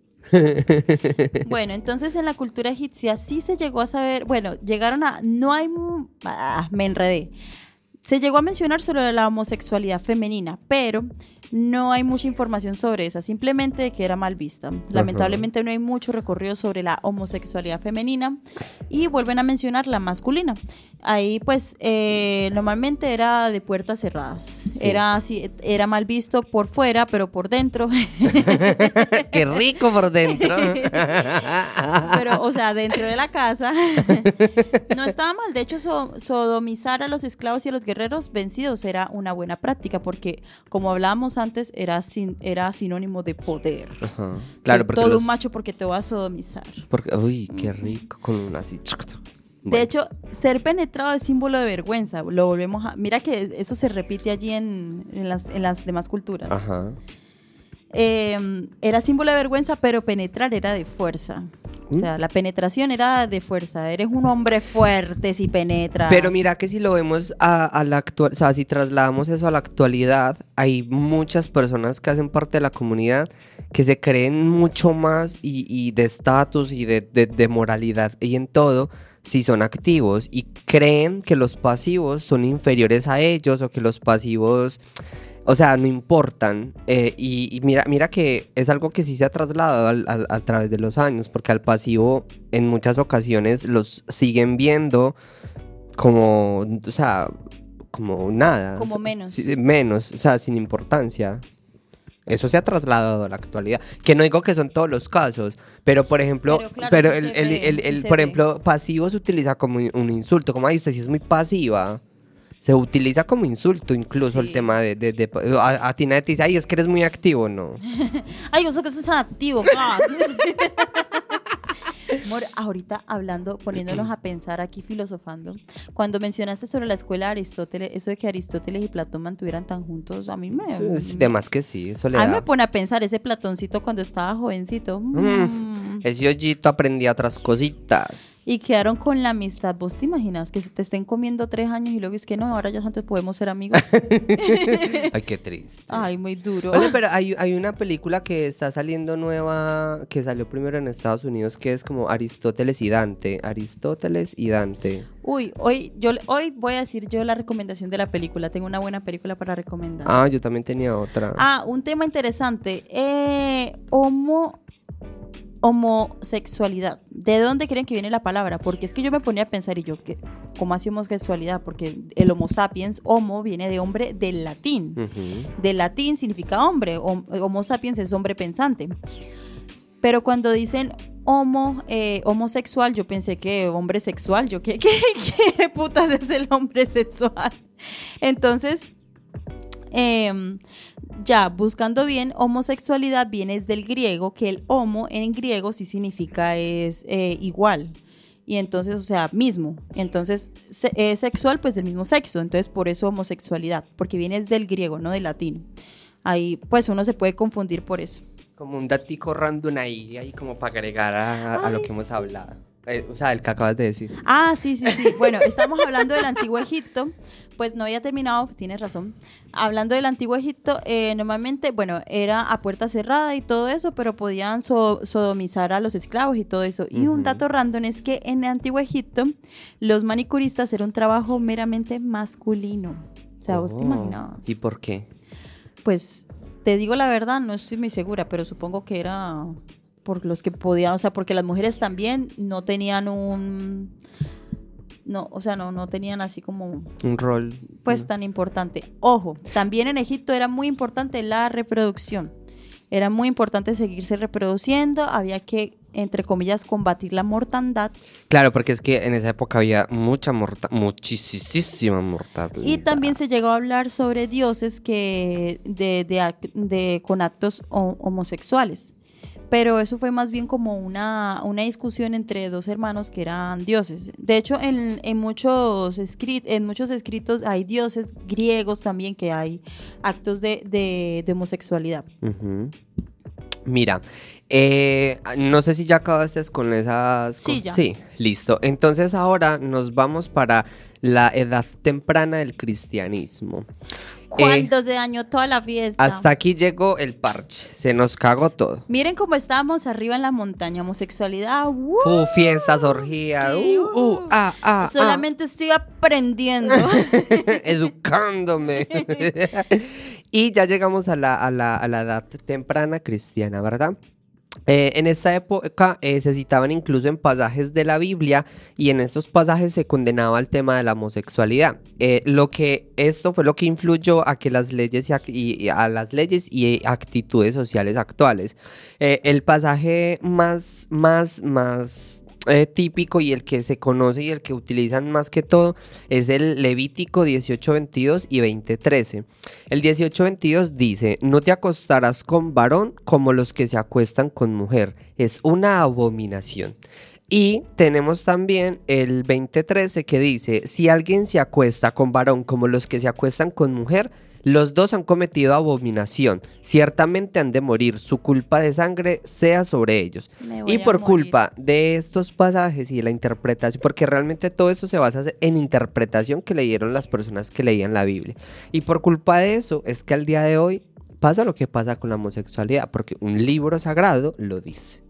Bueno, entonces en la cultura egipcia sí se llegó a saber, bueno, llegaron a, no hay, mu- ah, me enredé. Se llegó a mencionar sobre la homosexualidad femenina, pero no hay mucha información sobre esa, simplemente de que era mal vista. Lamentablemente no hay mucho recorrido sobre la homosexualidad femenina y vuelven a mencionar la masculina. Ahí pues eh, normalmente era de puertas cerradas, Sí. era así, era mal visto por fuera, pero por dentro, Qué rico por dentro. pero o sea, dentro de la casa no estaba mal. De hecho, so- sodomizar a los esclavos y a los guerreros vencidos era una buena práctica porque, como hablábamos antes, era, sin, era sinónimo de poder. Ajá. Claro, Ser porque todo los- un macho porque te voy a sodomizar. porque, uy, qué rico, con un así. De Bueno. hecho, ser penetrado es símbolo de vergüenza. Lo volvemos a... Mira que eso se repite allí en, en, las, en las demás culturas. Ajá. Eh, era símbolo de vergüenza, pero penetrar era de fuerza. O sea, la penetración era de fuerza. Eres un hombre fuerte si penetras. Pero mira que si lo vemos a, a la actual, o sea, si trasladamos eso a la actualidad, hay muchas personas que hacen parte de la comunidad que se creen mucho más y, y de estatus y de, de, de moralidad y en todo, si son activos y creen que los pasivos son inferiores a ellos o que los pasivos, o sea, no importan. Eh, y, y mira, mira que es algo que sí se ha trasladado al- al- a través de los años, porque al pasivo en muchas ocasiones los siguen viendo como, o sea, como nada. Como O sea, menos. sí, menos, o sea, sin importancia. Eso se ha trasladado a la actualidad. Que no digo que son todos los casos, pero por ejemplo, Pero claro, pero sí el, se el- ve, el- sí el- se por ve. ejemplo, pasivo se utiliza como un insulto. Como, ay, usted sí es muy pasiva. Se utiliza como insulto incluso el Sí. tema de... de, de- a, a ti nadie te dice, ay, es que eres muy activo, ¿no? Ay, yo sé que eso es activo. Amor, ahorita hablando, poniéndonos a pensar aquí, filosofando, cuando mencionaste sobre la escuela de Aristóteles, eso de que Aristóteles y Platón mantuvieran tan juntos, a mí me... Es de más que sí, eso le A mí me da. pone a pensar ese Platoncito cuando estaba jovencito. Mm. Mm. Ese hoyito aprendía otras cositas. Y quedaron con la amistad. ¿Vos te imaginas que se te estén comiendo tres años y luego es que no, ahora ya antes podemos ser amigos? Ay, qué triste. Ay, muy duro. Oye, pero hay, hay una película que está saliendo nueva, que salió primero en Estados Unidos, que es como Aristóteles y Dante. Aristóteles y Dante. Uy, hoy, yo, hoy voy a decir yo la recomendación de la película. Tengo una buena película para recomendar. Ah, yo también tenía otra. Ah, un tema interesante. Eh, homo, homosexualidad. ¿De dónde creen que viene la palabra? Porque es que yo me ponía a pensar y yo, ¿qué, ¿cómo hace homosexualidad? Porque el homo sapiens, homo, viene de hombre del latín. Ujú. Del latín significa hombre. Hom- Homo sapiens es hombre pensante. Pero cuando dicen homo, eh, homosexual, yo pensé que hombre sexual. Yo, ¿qué, qué, qué putas es el hombre sexual? Entonces... Eh, ya, buscando bien, homosexualidad viene del griego, que el homo en griego sí significa es eh, igual. Y entonces, o sea, mismo. Entonces, se, eh, sexual, pues del mismo sexo. Entonces, por eso homosexualidad, porque viene del griego, no del latín. Ahí, pues uno se puede confundir por eso. Como un datico random ahí, ahí como para agregar a, a lo Ay, que hemos sí. hablado. Eh, o sea, el que acabas de decir. Ah, sí, sí, sí. Bueno, estamos hablando del Antiguo Egipto. Pues no había terminado, tienes razón. Hablando del Antiguo Egipto, eh, normalmente, bueno, era a puerta cerrada y todo eso, pero podían so- sodomizar a los esclavos y todo eso. Y un Ujú. dato random es que en el Antiguo Egipto, los manicuristas era un trabajo meramente masculino. O sea, ¿vos te Oh, imaginabas? ¿Y por qué? Pues, te digo la verdad, no estoy muy segura, pero supongo que era por los que podían, o sea, porque las mujeres también no tenían un... No, o sea, no, no tenían así como, Un rol. pues, ¿no? tan importante. Ojo, también en Egipto era muy importante la reproducción. Era muy importante seguirse reproduciendo, había que, entre comillas, combatir la mortandad. Claro, porque es que en esa época había mucha morta, muchísima mortalidad. Y también se llegó a hablar sobre dioses que de, de ac- de- con actos ho- homosexuales. pero eso fue más bien como una, una discusión entre dos hermanos que eran dioses. De hecho, en, en, muchos escrit, en muchos escritos hay dioses griegos también que hay actos de, de, de homosexualidad. Uh-huh. Mira, eh, no sé si ya acabaste con esas... Sí, con... ya. Sí, listo. Entonces ahora nos vamos para la edad temprana del cristianismo. ¿Cuándo Eh, se dañó toda la fiesta? hasta aquí llegó el parche, se nos cagó todo. Miren cómo estábamos arriba en la montaña, homosexualidad. ¡Uh! Uh, fiestas, orgías, Sí, uh, uh, uh. ah, ah, Solamente estoy aprendiendo. educándome. Y ya llegamos a la, a la, a la edad temprana cristiana, ¿verdad? Eh, en esta época eh, se citaban incluso en pasajes de la Biblia y en estos pasajes se condenaba el tema de la homosexualidad. Eh, lo que esto fue lo que influyó a que las leyes y a, y a las leyes y actitudes sociales actuales. Eh, el pasaje más, más, más Eh, típico y el que se conoce y el que utilizan más que todo es el Levítico dieciocho veintidós y veinte trece. El dieciocho veintidós dice: no te acostarás con varón como los que se acuestan con mujer, es una abominación. Y tenemos también el veinte trece que dice: si alguien se acuesta con varón como los que se acuestan con mujer, los dos han cometido abominación, ciertamente han de morir, su culpa de sangre sea sobre ellos. Y por culpa de estos pasajes y de la interpretación, porque realmente todo eso se basa en interpretación que leyeron las personas que leían la Biblia. Y por culpa de eso es que al día de hoy pasa lo que pasa con la homosexualidad, porque un libro sagrado lo dice.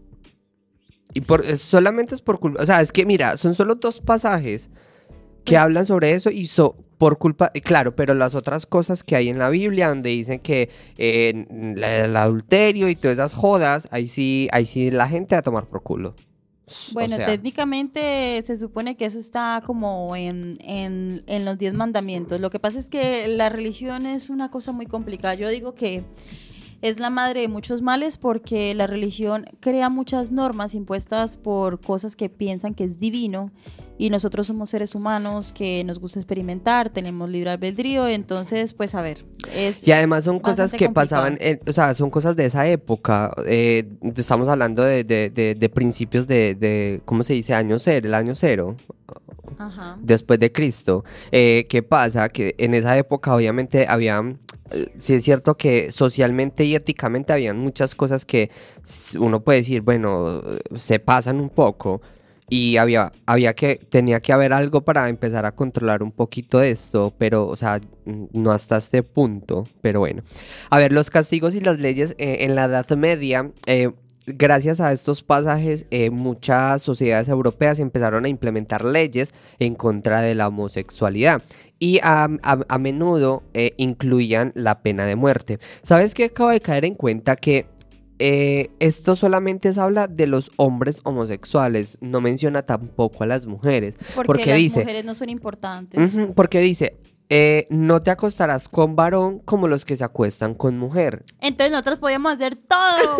Y por, solamente es por culpa, o sea, es que mira, son solo dos pasajes que pues, hablan sobre eso y so, por culpa, claro, pero las otras cosas que hay en la Biblia donde dicen que eh, la, el adulterio y todas esas jodas, ahí sí, ahí sí la gente va a tomar por culo. Bueno, o sea, técnicamente se supone que eso está como en, en, en los diez mandamientos. Lo que pasa es que la religión es una cosa muy complicada. Yo digo que es la madre de muchos males porque la religión crea muchas normas impuestas por cosas que piensan que es divino y nosotros somos seres humanos que nos gusta experimentar, tenemos libre albedrío, entonces pues a ver. Es y además son cosas que complicado. pasaban, en, o sea, son cosas de esa época, eh, estamos hablando de, de, de, de principios de, de, ¿cómo se dice? Año cero, el año cero. Ajá. Después de Cristo. Eh, ¿qué pasa? Que en esa época obviamente había... Sí es cierto que socialmente y éticamente habían muchas cosas que uno puede decir, bueno, se pasan un poco y había, había que, tenía que haber algo para empezar a controlar un poquito de esto, pero, o sea, no hasta este punto, pero bueno. A ver, los castigos y las leyes eh, en la Edad Media, eh, gracias a estos pasajes, eh, muchas sociedades europeas empezaron a implementar leyes en contra de la homosexualidad y a, a, a menudo eh, incluían la pena de muerte. ¿Sabes qué? Acabo de caer en cuenta que eh, esto solamente se habla de los hombres homosexuales, no menciona tampoco a las mujeres. Porque, porque las dice, mujeres no son importantes. Uh-huh, porque dice... Eh, no te acostarás con varón como los que se acuestan con mujer. Entonces nosotros podíamos hacer todo.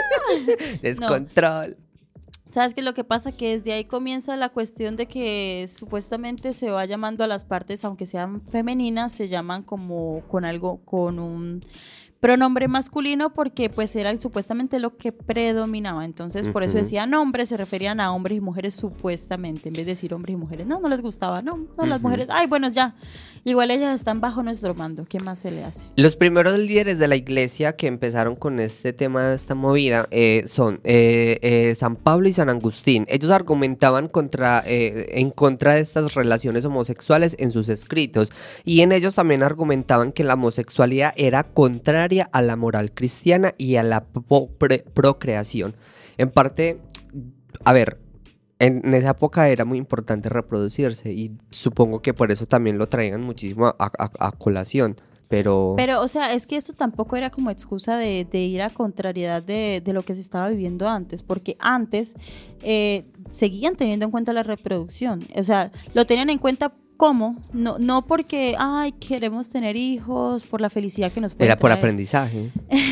Descontrol. No. ¿Sabes qué es lo que pasa? Que desde ahí comienza la cuestión de que supuestamente se va llamando a las partes, aunque sean femeninas, se llaman como con algo, con un pronombre masculino porque pues era el, supuestamente lo que predominaba. Entonces por eso decían hombres, se referían a hombres y mujeres supuestamente, en vez de decir hombres y mujeres. No, no les gustaba, no, no, uh-huh. Las mujeres, ay, bueno, ya, igual ellas están bajo nuestro mando, ¿qué más se le hace? Los primeros líderes de la iglesia que empezaron con este tema de esta movida eh, son eh, eh, San Pablo y San Agustín. Ellos argumentaban contra, eh, en contra de estas relaciones homosexuales en sus escritos y en ellos también argumentaban que la homosexualidad era contraria a la moral cristiana y a la pro- procreación. En parte, a ver, en, en esa época era muy importante reproducirse y supongo que por eso también lo traían muchísimo a, a, a colación. Pero... Pero, o sea, es que esto tampoco era como excusa de, de ir a contrariedad de, de lo que se estaba viviendo antes, porque antes eh, seguían teniendo en cuenta la reproducción, o sea, lo tenían en cuenta ¿Cómo? No, no porque, ay, queremos tener hijos, por la felicidad que nos puede Era por traer. aprendizaje.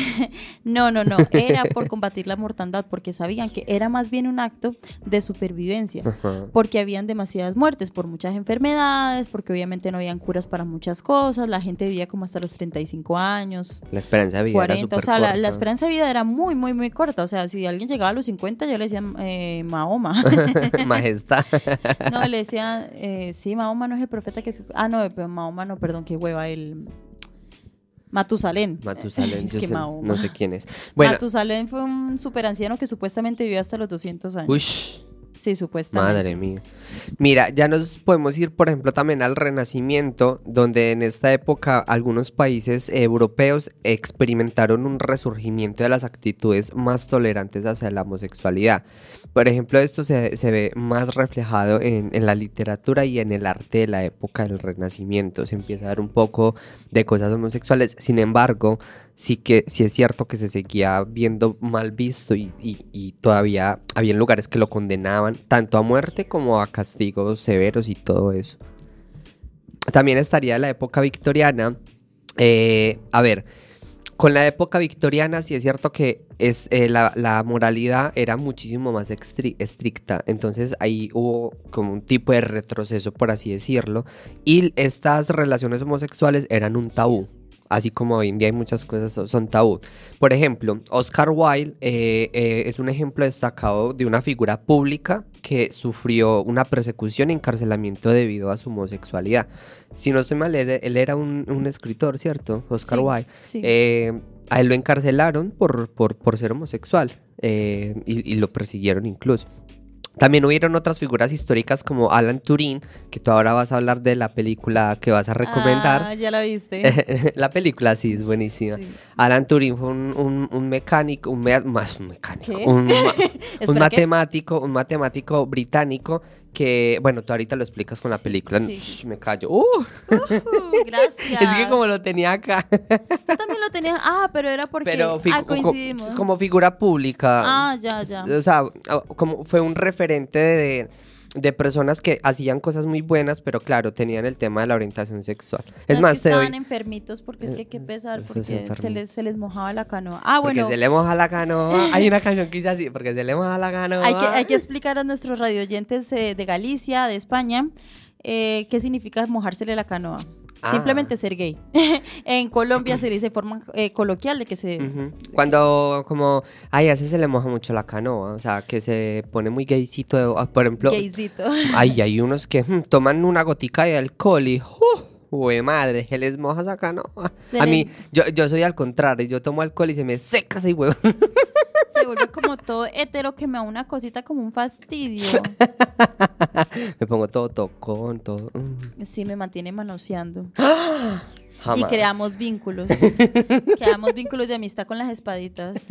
No, no, no, era por combatir la mortandad, porque sabían que era más bien un acto de supervivencia, Ajá. porque habían demasiadas muertes por muchas enfermedades, porque obviamente no habían curas para muchas cosas, la gente vivía como hasta los treinta y cinco años, La esperanza de vida era cuarenta, o súper sea, la, la corta. esperanza de vida era muy, muy, muy corta, o sea, si alguien llegaba a los cincuenta, ya le decían eh, Mahoma. Majestad. No, le decían, eh, sí, Mahoma no es el profeta que... su- Ah, no, pero Mahoma no, perdón, qué hueva, el... Matusalén. Matusalén, Es yo que sé- Mahoma. no sé quién es. Bueno, Matusalén fue un super anciano que supuestamente vivió hasta los doscientos años. ush, Sí, supuestamente. madre mía. Mira, ya nos podemos ir, por ejemplo, también al Renacimiento, donde en esta época algunos países europeos experimentaron un resurgimiento de las actitudes más tolerantes hacia la homosexualidad. Por ejemplo, esto se, se ve más reflejado en, en la literatura y en el arte de la época del Renacimiento. Se empieza a ver un poco de cosas homosexuales. Sin embargo, sí que sí es cierto que se seguía viendo mal visto y, y, y todavía había lugares que lo condenaban tanto a muerte como a castigos severos y todo eso. También estaría la época victoriana. Eh, a ver, con la época victoriana sí es cierto que es, eh, la, la moralidad era muchísimo más extri- estricta, entonces ahí hubo como un tipo de retroceso, por así decirlo, y estas relaciones homosexuales eran un tabú. Así como hoy en día hay muchas cosas son, son tabú. Por ejemplo, Oscar Wilde eh, eh, es un ejemplo destacado de una figura pública que sufrió una persecución y encarcelamiento debido a su homosexualidad. Si no estoy mal, él, él era un, un escritor, ¿cierto? Oscar Sí, Wilde. sí. Eh, a él lo encarcelaron por, por, por ser homosexual eh, y, y lo persiguieron incluso. También hubieron otras figuras históricas como Alan Turing, que tú ahora vas a hablar de la película que vas a recomendar. Ah, ya la viste. La película sí es buenísima. Sí. Alan Turing fue un, un- un mecánico, un me- más un mecánico, ¿Qué? un, ma- un Espera, ¿qué? matemático, un matemático británico que, bueno, tú ahorita lo explicas con la película. sí. Shh, me callo. Uh, Uh, gracias. es que como lo tenía acá, Tú también lo tenías. Ah, pero era porque pero figu- ah, co- coincidimos. como figura pública. Ah, ya, ya. O sea, como fue un referente de, de personas que hacían cosas muy buenas, pero claro, tenían el tema de la orientación sexual. Es No, más, que te estaban doy... enfermitos porque es que qué pesar, Eso es porque se enfermito. les, se les mojaba la canoa. Ah, Porque bueno, se le moja la canoa. Hay una canción que dice así, porque se le moja la canoa. hay que, hay que explicar a nuestros radioyentes eh, de Galicia, de España, eh, qué significa mojársele la canoa. Ah. Simplemente ser gay. En Colombia se le dice forma eh, coloquial de que se... Ujú. Cuando como, ay, a ese se le moja mucho la canoa, o sea, que se pone muy gaycito, de- ah, por ejemplo, Gaycito. ay, hay unos que mm, toman una gotica de alcohol y, ¡uh! Güey, madre, se les moja esa canoa. Se A le- mí, yo, yo soy al contrario, yo tomo alcohol y se me seca ese huevo. Se vuelve como todo hetero que me da una cosita como un fastidio. Me pongo todo tocón, todo. mm. Sí, me mantiene manoseando. Jamás. Y creamos vínculos. Creamos vínculos de amistad con las espaditas.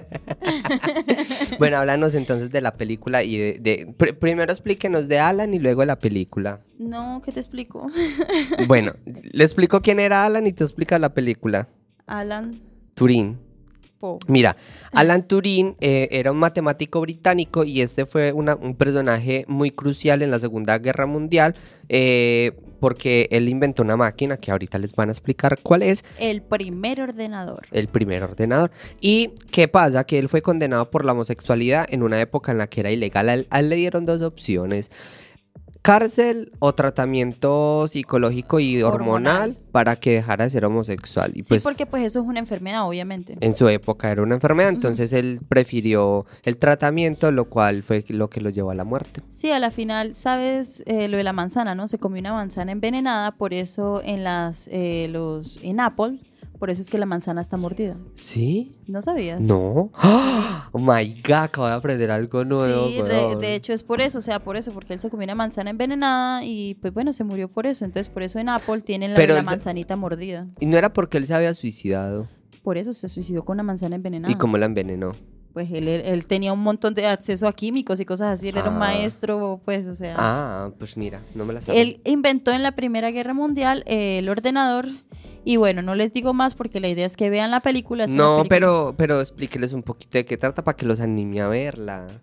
Bueno, háblanos entonces de la película y de... de- pr- primero explíquenos de Alan y luego de la película. No, ¿qué te explico? Bueno, le explico quién era Alan y tú explicas la película. Alan Turing. Poe. Mira, Alan Turing eh, era un matemático británico y este fue una- un personaje muy crucial en la Segunda Guerra Mundial eh, porque él inventó una máquina que ahorita les van a explicar cuál es, El primer ordenador. el primer ordenador. ¿Y qué pasa? Que él fue condenado por la homosexualidad en una época en la que era ilegal. A él, a él le dieron dos opciones. Cárcel o tratamiento psicológico y hormonal, Hormonal. para que dejara de ser homosexual. Y pues, sí, porque pues eso es una enfermedad, obviamente. en su época era una enfermedad, entonces él prefirió el tratamiento, lo cual fue lo que lo llevó a la muerte. Sí, a la final, ¿sabes eh, lo de la manzana, no? Se comió una manzana envenenada, por eso en las, eh, los, en Apple, por eso es que la manzana está mordida. ¿Sí? ¿No sabías? No. Oh my God, acabo de aprender algo nuevo. Sí, re- weón. de hecho es por eso, o sea, por eso, porque él se comió una manzana envenenada y pues bueno, se murió por eso. Entonces por eso en Apple tienen la, Pero la él se- manzanita mordida. Y no era porque él se había suicidado. Por eso se suicidó con una manzana envenenada. ¿Y cómo la envenenó? Pues él, él, él tenía un montón de acceso a químicos y cosas así, él era un Ah. maestro, pues, o sea. Ah, pues mira, no me la sabía. Él inventó en la Primera Guerra Mundial eh, el ordenador y bueno, no les digo más porque la idea es que vean la película. es una No, película- pero, pero explíqueles un poquito de qué trata para que los anime a verla.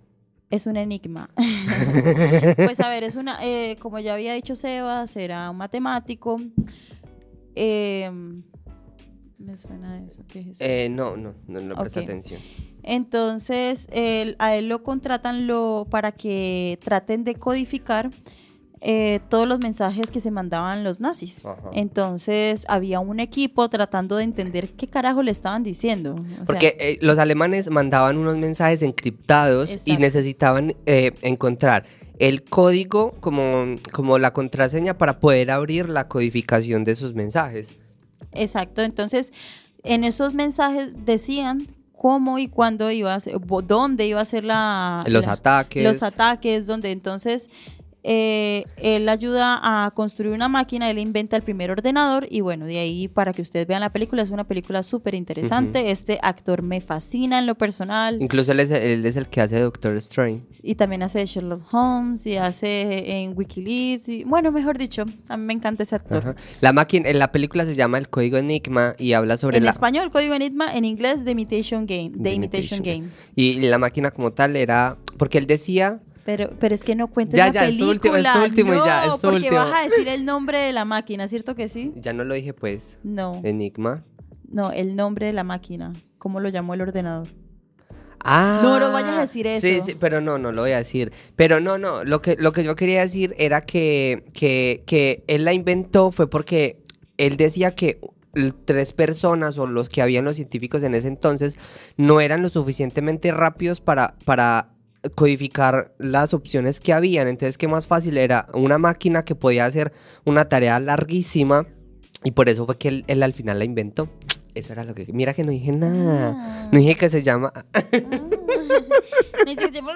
Es un enigma. Pues a ver, es una, eh, como ya había dicho Sebas, era un matemático. Eh, me suena eso, ¿qué es eso? Eh, no, no, no, no presta Ok. atención. Entonces, él- a él lo contratan lo, para que traten de codificar eh, todos los mensajes que se mandaban los nazis. Ajá. Entonces, había un equipo tratando de entender qué carajo le estaban diciendo. O sea, Porque eh, los alemanes mandaban unos mensajes encriptados y Exacto. necesitaban eh, encontrar el código como, como la contraseña para poder abrir la codificación de esos mensajes. exacto. Entonces, en esos mensajes decían cómo y cuándo iba a ser, bo- dónde iba a ser la, Los la- ataques. los ataques, donde entonces eh, él ayuda a construir una máquina, él inventa el primer ordenador y bueno, de ahí para que ustedes vean la película, es una película súper interesante. Ujú. Este actor me fascina en lo personal Incluso él es, él es el que hace Doctor Strange. y también hace de Sherlock Holmes y hace en Wikileaks y bueno, mejor dicho, a mí me encanta ese actor. Ajá. La máquina, en la película se llama El Código Enigma y habla sobre En la... español, Código Enigma, en inglés, The Imitation Game. The The Imitation Imitation Game. Y la máquina como tal era... Porque él decía... Pero, pero es que no cuentes Ya, la ya, es tu película. último- es tu último y no, ya, es tu porque último. vas a decir el nombre de la máquina, ¿cierto que sí? Ya no lo dije pues. No, Enigma. no, el nombre de la máquina. ¿Cómo lo llamó el ordenador? Ah, No lo vayas a decir Sí, eso. sí, pero no, no lo voy a decir. Pero no, no, lo que, lo que yo quería decir era que, que, que él la inventó fue porque él decía que l- tres personas o los que habían los científicos en ese entonces no eran lo suficientemente rápidos para, para codificar las opciones que habían. Entonces, qué más fácil era una máquina que podía hacer una tarea larguísima y por eso fue que él, él al final la inventó. Eso era lo que... Mira que no dije nada. Ah. No dije que se llama... Ah. Ni siquiera-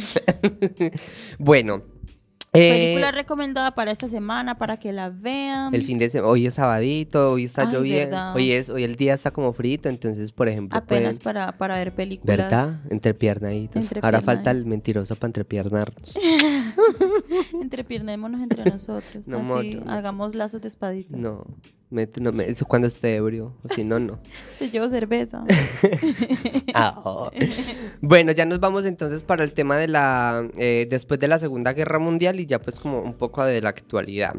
Bueno, eh, Película recomendada para esta semana, para que la vean. el fin de semana, hoy es sabadito, hoy está Ay, lloviendo, verdad. hoy es, hoy el día está como frito, entonces, por ejemplo, Apenas pueden, para, para ver películas. ¿verdad? Entrepiernaditos. Ahora falta el mentiroso para entrepiernarnos. Entrepiernémonos entre nosotros. No, Así moto. hagamos lazos de espadita. No, me- no me- eso cuando esté ebrio, o si no, no. Te llevo cerveza. Ah, oh. Bueno, ya nos vamos entonces para el tema de la, eh, después de la Segunda Guerra Mundial y ya pues como un poco de la actualidad.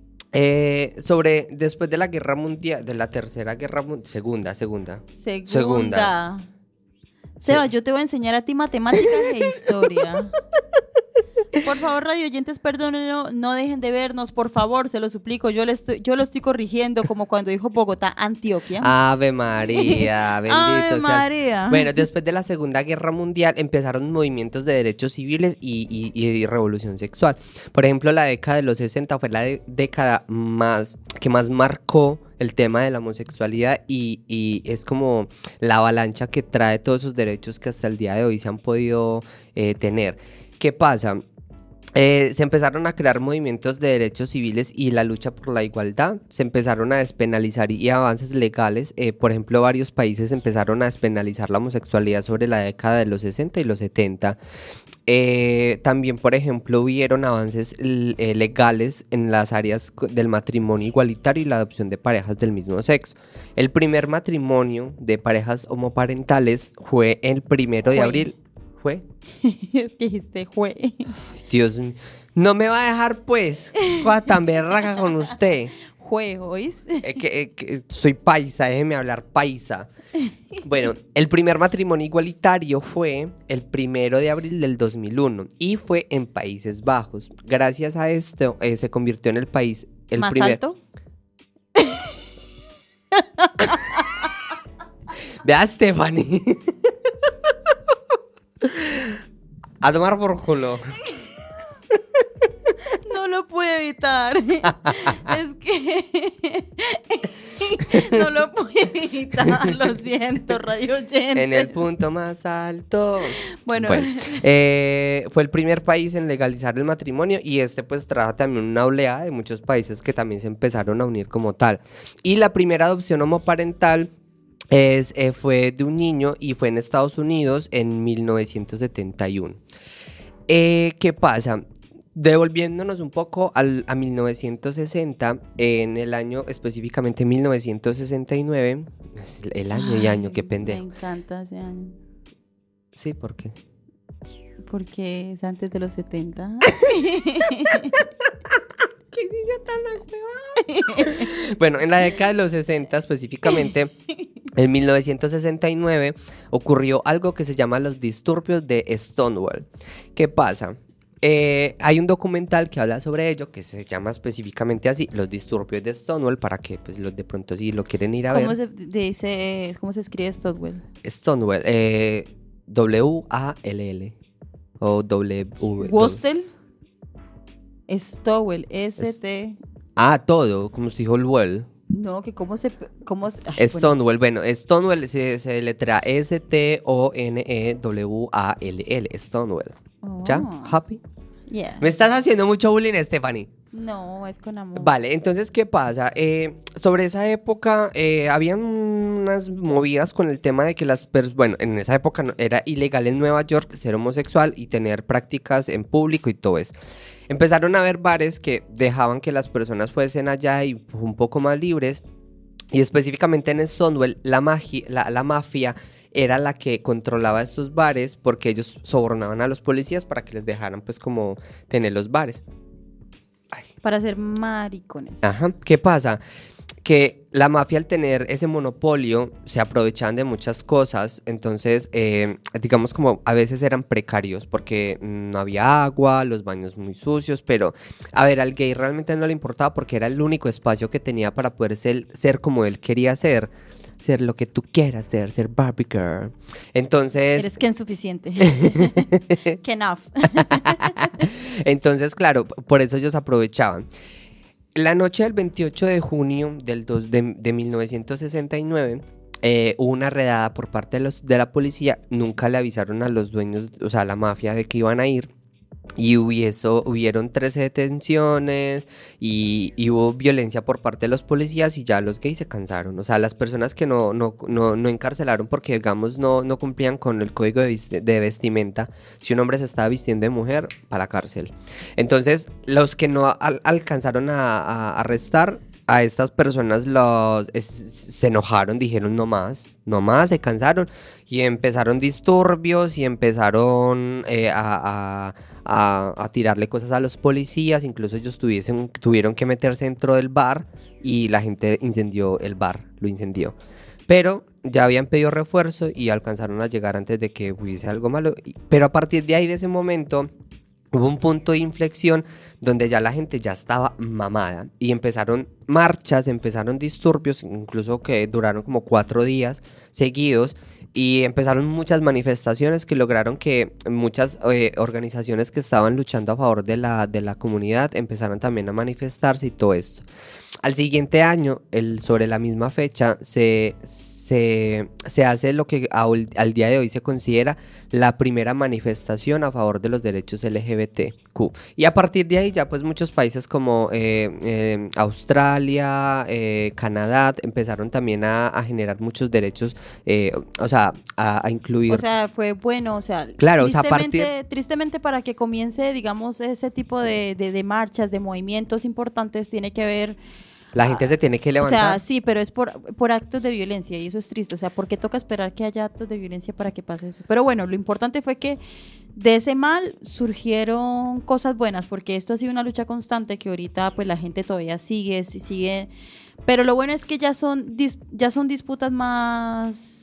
Eh, sobre, después de la Guerra Mundial, de la Tercera Guerra Mundial, segunda, segunda. Segunda. Segunda. Seba, Sí. yo te voy a enseñar a ti matemáticas e historia. Por favor, radio oyentes, perdónenlo, no dejen de vernos, por favor, se lo suplico. Yo, le estoy, yo lo estoy corrigiendo como cuando dijo Bogotá, Antioquia. Ave María, bendito Ave seas. María. Bueno, después de la Segunda Guerra Mundial empezaron movimientos de derechos civiles y, y- y revolución sexual. Por ejemplo, la década de los sesenta fue la de- década más que más marcó el tema de la homosexualidad y, y es como la avalancha que trae todos esos derechos que hasta el día de hoy se han podido eh, tener. ¿Qué pasa? Eh, se empezaron a crear movimientos de derechos civiles y la lucha por la igualdad. Se empezaron a despenalizar y avances legales. Eh, por ejemplo, varios países empezaron a despenalizar la homosexualidad sobre la década de los sesenta y los setenta. Eh, también, por ejemplo, hubieron avances l- eh, legales en las áreas co- del matrimonio igualitario y la adopción de parejas del mismo sexo. El primer matrimonio de parejas homoparentales fue el primero de Fue. abril. ¿Fue? Es que dijiste, jue. Dios mío. No me va a dejar, pues, cosa tan berraca con usted. Jue, ¿oís? Eh, que, eh, que soy paisa, déjeme hablar paisa. Bueno, el primer matrimonio igualitario fue el primero de abril del dos mil uno y fue en Países Bajos. Gracias a esto, eh, se convirtió en el país el ¿Más primer... alto? Vea, Stephanie. A tomar por culo. No lo pude evitar. Es que no lo pude evitar. Lo siento, radio oyente. En el punto más alto. Bueno, eh, fue el primer país en legalizar el matrimonio y este pues trajo también una oleada de muchos países que también se empezaron a unir como tal. Y la primera adopción homoparental es, eh, fue de un niño y fue en Estados Unidos en mil novecientos setenta y uno. Eh, ¿qué pasa? Devolviéndonos un poco al, a mil novecientos sesenta, en el año específicamente mil novecientos sesenta y nueve, el año y año, qué Ay, pendejo. Me encanta ese año. Sí, ¿por qué? Porque es antes de los setenta. ¡Qué niña tan ahuevada! Bueno, en la década de los sesenta, específicamente, en mil novecientos sesenta y nueve, ocurrió algo que se llama los disturbios de Stonewall. ¿Qué pasa? Eh, hay un documental que habla sobre ello, que se llama específicamente así, los disturbios de Stonewall, para que pues los de pronto si lo quieren ir a ¿Cómo ver. se dice, cómo se escribe Stonewall? Stonewall, eh, W A L L o W. Wostel. Stowell, S T. Ah, todo, como usted dijo el well. No, que cómo se... Cómo se ay, Stonewall, bueno, bueno Stonewall se, se letra S T O N E W A L L, Stonewall. Oh. ¿Ya? ¿Happy? Yeah. Me estás haciendo mucho bullying, Stephanie. No, es con amor. Vale, entonces, ¿qué pasa? Eh, sobre esa época, eh, habían unas movidas con el tema de que las personas, bueno, en esa época no, era ilegal en Nueva York ser homosexual y tener prácticas en público y todo eso. Empezaron a haber bares que dejaban que las personas fuesen allá y un poco más libres. Y específicamente en Stonewall, la, magi- la, la mafia era la que controlaba estos bares porque ellos sobornaban a los policías para que les dejaran pues como tener los bares. Ay. Para ser maricones. Ajá, ¿qué pasa? Que la mafia al tener ese monopolio se aprovechaban de muchas cosas, entonces eh, digamos como a veces eran precarios porque no había agua, los baños muy sucios, pero a ver, al gay realmente no le importaba porque era el único espacio que tenía para poder ser, ser como él quería ser. Ser lo que tú quieras ser, ser Barbie Girl. Entonces... Eres que insuficiente. Que enough. Entonces, claro, por eso ellos aprovechaban. La noche del veintiocho de junio del dos de, de mil novecientos sesenta y nueve, eh, hubo una redada por parte de, los, de la policía. Nunca le avisaron a los dueños, o sea, a la mafia, de que iban a ir. Y hubiese, hubieron trece detenciones y, y hubo violencia por parte de los policías y ya los gays se cansaron. O sea, las personas que no, no, no, no encarcelaron porque, digamos, no, no cumplían con el código de, viste, de vestimenta. Si un hombre se estaba vistiendo de mujer, para la cárcel. Entonces, los que no al, alcanzaron a, a arrestar a estas personas, los, es, se enojaron, dijeron no más, no más, se cansaron y empezaron disturbios y empezaron eh, a, a, a, a tirarle cosas a los policías, incluso ellos tuviesen, tuvieron que meterse dentro del bar y la gente incendió el bar, lo incendió. Pero ya habían pedido refuerzo y alcanzaron a llegar antes de que hubiese algo malo, pero a partir de ahí, de ese momento... Hubo un punto de inflexión donde ya la gente ya estaba mamada y empezaron marchas, empezaron disturbios, incluso que duraron como cuatro días seguidos y empezaron muchas manifestaciones que lograron que muchas eh, organizaciones que estaban luchando a favor de la, de la comunidad empezaron también a manifestarse y todo esto. Al siguiente año, el, sobre la misma fecha, se... Se, se hace lo que al, al día de hoy se considera la primera manifestación a favor de los derechos L G B T Q. Y a partir de ahí ya pues muchos países como eh, eh, Australia, eh, Canadá, empezaron también a, a generar muchos derechos, eh, o sea, a, a incluir... O sea, fue bueno, o sea, claro, tristemente, o sea, a partir... tristemente para que comience, digamos, ese tipo de, de, de marchas, de movimientos importantes, tiene que ver... La gente se tiene que levantar. O sea, sí, pero es por, por actos de violencia y eso es triste. O sea, ¿por qué toca esperar que haya actos de violencia para que pase eso? Pero bueno, lo importante fue que de ese mal surgieron cosas buenas, porque esto ha sido una lucha constante que ahorita pues la gente todavía sigue, sigue. Pero lo bueno es que ya son, ya son disputas más...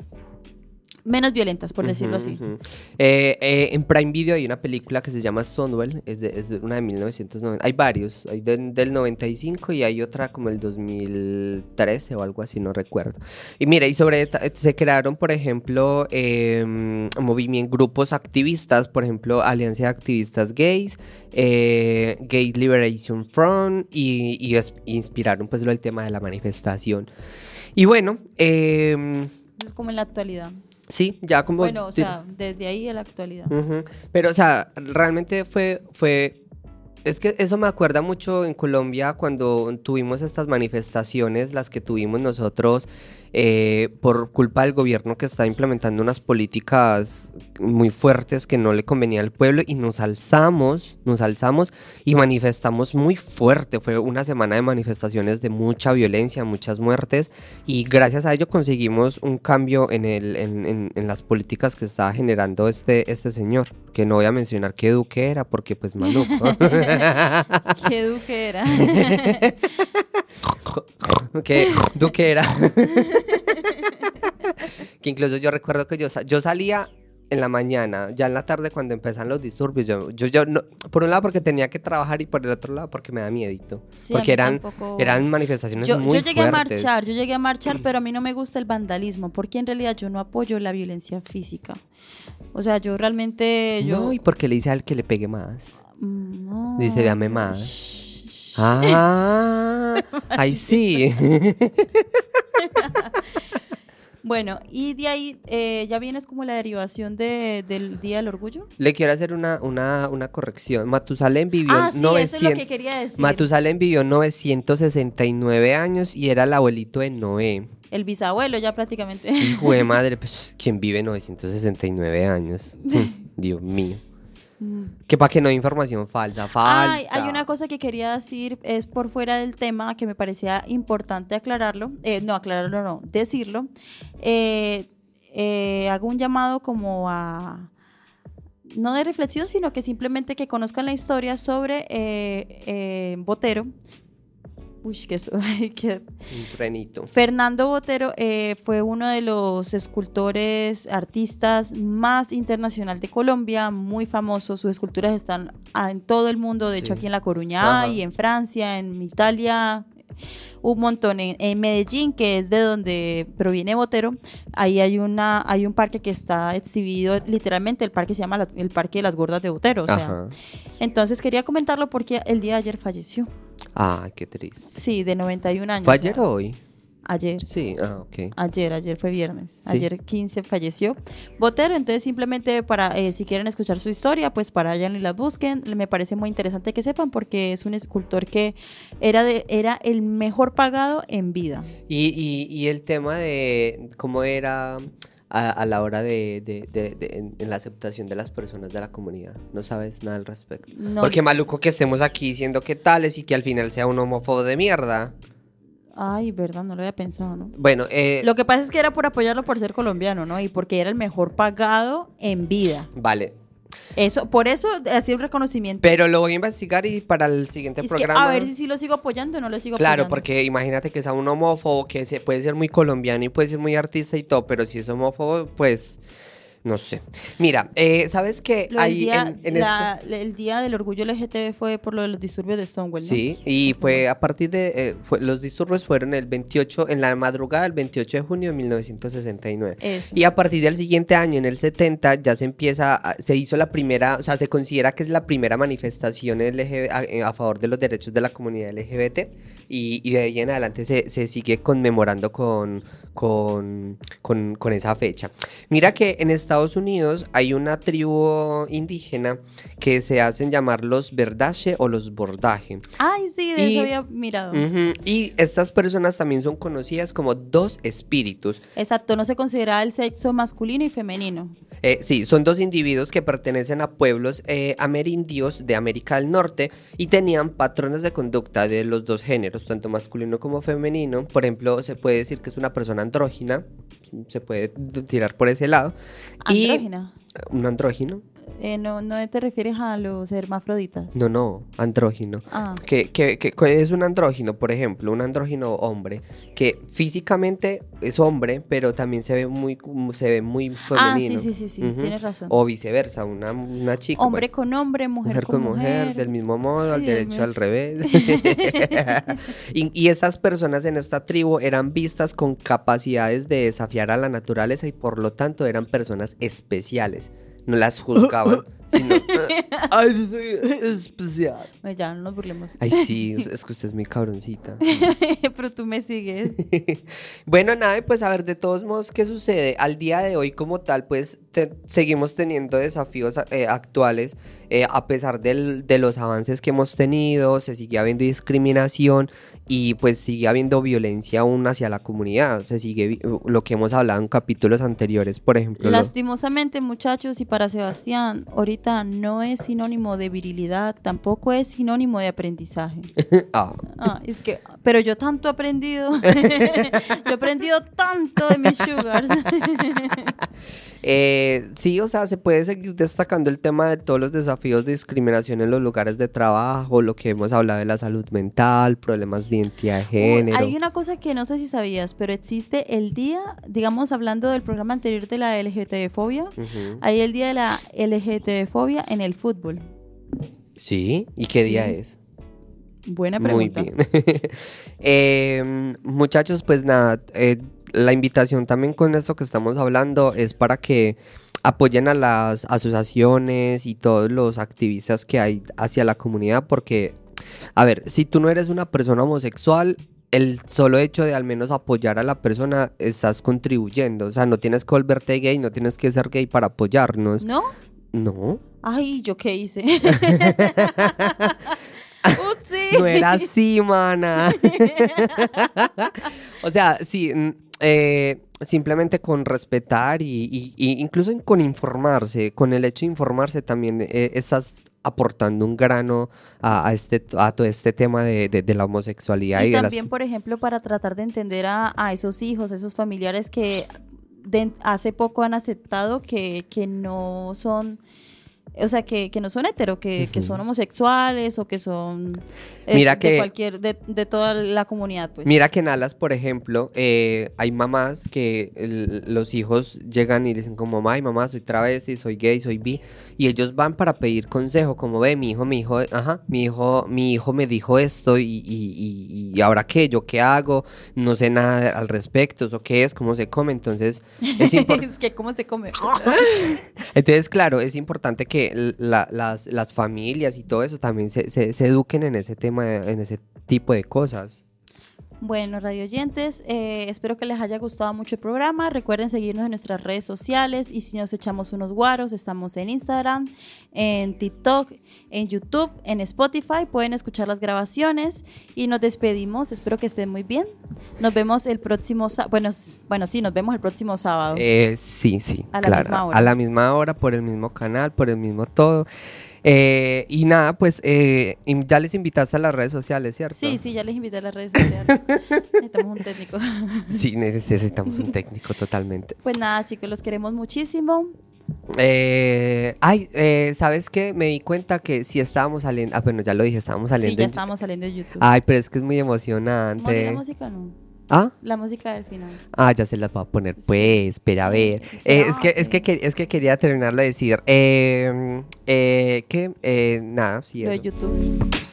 menos violentas, por decirlo uh-huh, así. Uh-huh. Eh, eh, en Prime Video hay una película que se llama Stonewall, es, de, es de una de mil novecientos noventa. Hay varios, hay de, del noventa y cinco y hay otra como el dos mil trece o algo así, no recuerdo. Y mira, y sobre se crearon, por ejemplo, eh, movimientos, grupos activistas, por ejemplo, Alianza de Activistas Gays, eh, Gay Liberation Front, y, y es, inspiraron pues lo del tema de la manifestación. Y bueno, eh, es como en la actualidad. Sí, ya como... Bueno, o sea, desde ahí a la actualidad. Uh-huh. Pero, o sea, realmente fue, fue... Es que eso me acuerda mucho en Colombia cuando tuvimos estas manifestaciones, las que tuvimos nosotros eh, por culpa del gobierno que estaba implementando unas políticas muy fuertes que no le convenía al pueblo, y nos alzamos, nos alzamos y manifestamos muy fuerte. Fue una semana de manifestaciones de mucha violencia, muchas muertes, y gracias a ello conseguimos un cambio en, el, en, en, en las políticas que estaba generando este, este señor, que no voy a mencionar qué duque era porque pues maluco. ¿Qué duque era? ¿Qué duque era? Que incluso yo recuerdo que yo, yo salía en la mañana, ya en la tarde cuando empiezan los disturbios, yo, yo, yo no, por un lado porque tenía que trabajar y por el otro lado porque me da miedito, Sí, porque eran, tampoco... eran manifestaciones yo, muy yo llegué fuertes. a marchar, yo llegué a marchar, pero a mí no me gusta el vandalismo, porque en realidad yo no apoyo la violencia física. O sea, yo realmente... Yo... No, ¿y por qué le dice al que le pegue más? No. Dice, véame más. Ah, ahí sí. Bueno, y de ahí eh, ya vienes como la derivación de, del Día del Orgullo. Le quiero hacer una, una, una corrección. Matusalén vivió Ah, sí, novecientos... eso es lo que quería decir. Matusalén vivió novecientos sesenta y nueve años y era el abuelito de Noé. El bisabuelo ya prácticamente. Hijo de madre, pues, ¿quién vive novecientos sesenta y nueve años? Dios mío. Que para que no hay información falsa, falsa. Ay, hay una cosa que quería decir, es por fuera del tema, que me parecía importante aclararlo, eh, no, aclararlo no, decirlo. Eh, eh, hago un llamado como a, no de reflexión, sino que simplemente que conozcan la historia sobre eh, eh, Botero. Uy, que eso, que... Un trenito. Fernando Botero eh, fue uno de los escultores, artistas más internacional de Colombia, muy famoso. Sus esculturas están ah, en todo el mundo, de Sí. hecho aquí en La Coruña Ajá. y en Francia, en Italia, un montón. En, en Medellín, que es de donde proviene Botero, ahí hay, una, hay un parque que está exhibido, literalmente el parque se llama la- el Parque de las Gordas de Botero. O sea, Ajá. entonces quería comentarlo porque el día de ayer falleció. Ay, qué triste. Sí, de noventa y un años. ¿Fue o sea, ayer o hoy? Ayer. Sí, ah, ok. Ayer, ayer fue viernes. Sí. Ayer quince falleció Botero. Entonces, simplemente para, eh, si quieren escuchar su historia, pues para allá y la busquen. Me parece muy interesante que sepan porque es un escultor que era, de, era el mejor pagado en vida. Y, y, y el tema de cómo era a, a la hora de, de, de, de en, en la aceptación de las personas de la comunidad. No sabes nada al respecto. No, Porque maluco que estemos aquí diciendo que tales y que al final sea un homófobo de mierda. Ay, verdad, no lo había pensado, ¿no? Bueno, eh, Lo que pasa es que era por apoyarlo por ser colombiano, ¿no? Y porque era el mejor pagado en vida. vale. Eso, por eso hacía un reconocimiento. Pero lo voy a investigar y para el siguiente Es que, programa. a ver si sí lo sigo apoyando o no lo sigo Claro, apoyando. porque imagínate que sea un homófobo que se, puede ser muy colombiano y puede ser muy artista y todo, pero si es homófobo, pues no sé. Mira, eh, ¿sabes qué? Lo del Ahí día, en, en la- el día del orgullo L G T B fue por lo de los disturbios de Stonewall, ¿no? Sí, y Stonewall. fue a partir de, eh, fue- los disturbios fueron el veintiocho, en la madrugada del veintiocho de junio de mil novecientos sesenta y nueve. Eso. Y a partir del siguiente año, en el setenta, ya se empieza, a- se hizo la primera, o sea, se considera que es la primera manifestación L G B a, a favor de los derechos de la comunidad L G B T, y, y de ahí en adelante se, se sigue conmemorando con, con, con, con esa fecha. Mira que en Estados Unidos hay una tribu indígena que se hacen llamar los Verdache o los Bordaje. Ay, sí, de Y- eso había mirado. Ujú, y estas personas también son conocidas como dos espíritus. Exacto, no se considera el sexo masculino y femenino. Eh, sí, son dos individuos que pertenecen a pueblos eh, amerindios de América del Norte y tenían patrones de conducta de los dos géneros, tanto masculino como femenino. Por ejemplo, se puede decir que es una persona andrógina, se puede tirar por ese lado. Andrógina. Y un andrógino. Eh, no, no te refieres a los hermafroditas. No, no, andrógino. Ah, Que, que, que que es un andrógino, por ejemplo, un andrógino hombre, que físicamente es hombre, pero también se ve muy, se ve muy ah sí, femenino. sí, sí, sí, Ujú. tienes razón. O viceversa, una, una chica. Hombre bueno, con hombre, mujer, mujer con mujer, del mismo modo, al Ay, Dios derecho mío. al revés. y, y estas personas en esta tribu eran vistas con capacidades de desafiar a la naturaleza y por lo tanto eran personas especiales. No las juzgaban, sino... ¡Ay, soy especial! Ay, ya, no nos burlemos. Ay, sí, es que usted es muy cabroncita. Pero tú me sigues. Bueno, nada, y pues a ver, de todos modos, ¿qué sucede? Al día de hoy como tal, pues te- seguimos teniendo desafíos eh, actuales, eh, a pesar del- de los avances que hemos tenido, se sigue habiendo discriminación y pues sigue habiendo violencia aún hacia la comunidad, se sigue vi- lo que hemos hablado en capítulos anteriores, por ejemplo. lo- Lastimosamente, muchachos, y para Sebastián, ahorita no es sinónimo de virilidad, tampoco es sinónimo de aprendizaje. Ah. Ah, es que, pero yo tanto he aprendido, yo he aprendido tanto de mis sugars. Eh, sí, o sea, se puede seguir destacando el tema de todos los desafíos de discriminación en los lugares de trabajo, lo que hemos hablado de la salud mental, problemas de identidad de género. Uy, hay una cosa que no sé si sabías, pero existe el día, digamos, hablando del programa anterior de la L G B T-fobia, Ujú. hay el día de la L G B T-fobia en el fútbol. Sí, ¿y qué Sí. día es? Buena Muy pregunta. bien. Eh, muchachos, pues nada, eh, la invitación también con esto que estamos hablando es para que apoyen a las asociaciones y todos los activistas que hay hacia la comunidad, porque, a ver, si tú no eres una persona homosexual, el solo hecho de al menos apoyar a la persona estás contribuyendo, o sea, no tienes que volverte gay, no tienes que ser gay para apoyarnos. ¿No? No. Ay, ¿yo qué hice? Upsi. No era así, mana. O sea, sí, mm, eh, simplemente con respetar y, y- y incluso en- con informarse, con el hecho de informarse también eh, estás aportando un grano a, a este, a todo este tema de, de- de la homosexualidad y, Y de las... también, por ejemplo, para tratar de entender a, a esos hijos, esos familiares que de- hace poco han aceptado que, que no son, o sea, que, que no son hetero, que, que son Ujú. homosexuales o que son eh, Mira de que- cualquier, de, de toda la comunidad, pues. Mira que en Alas, por ejemplo, eh, hay mamás que el- los hijos llegan y dicen como, ay mamá, soy travesti, soy gay, soy bi, y ellos van para pedir consejo, como ve, mi hijo, mi hijo, ajá, mi hijo, mi hijo me dijo esto y, y, y, y ahora qué, yo qué hago, no sé nada al respecto, eso qué es, cómo se come, entonces es importante. Es que cómo se come. Entonces, claro, es importante que l- la- las, las familias y todo eso también se, se, se eduquen en ese tema, en ese tipo de cosas. Bueno, radio oyentes, eh, espero que les haya gustado mucho el programa. Recuerden seguirnos en nuestras redes sociales y si nos echamos unos guaros, estamos en Instagram, en TikTok, en YouTube, en Spotify. Pueden escuchar las grabaciones y nos despedimos. Espero que estén muy bien. Nos vemos el próximo sábado. Bueno, s- bueno, sí, nos vemos el próximo sábado. Eh, sí, sí, A la claro. misma hora. A la misma hora, por el mismo canal, por el mismo todo. Eh, y nada, pues eh, im- ya les invitaste a las redes sociales, ¿cierto? Sí, sí, ya les invité a las redes sociales. Necesitamos un técnico. Sí, necesitamos un técnico totalmente. Pues nada, chicos, los queremos muchísimo. Eh, ay, eh, ¿sabes qué? Me di cuenta que sí estábamos saliendo. Ah, bueno, ya lo dije, estábamos Sí, saliendo. ya en- estábamos saliendo de YouTube. Ay, pero es que es muy Morir emocionante. la música no. ¿Ah? La música del final. Ah, ya se las voy a poner, Sí. pues, espera a ver. Sí, Eh, es, que, es, que, espérate. que- es que quería terminarlo de decir. Eh, eh, que, eh, nada, sí, Lo de eso. YouTube.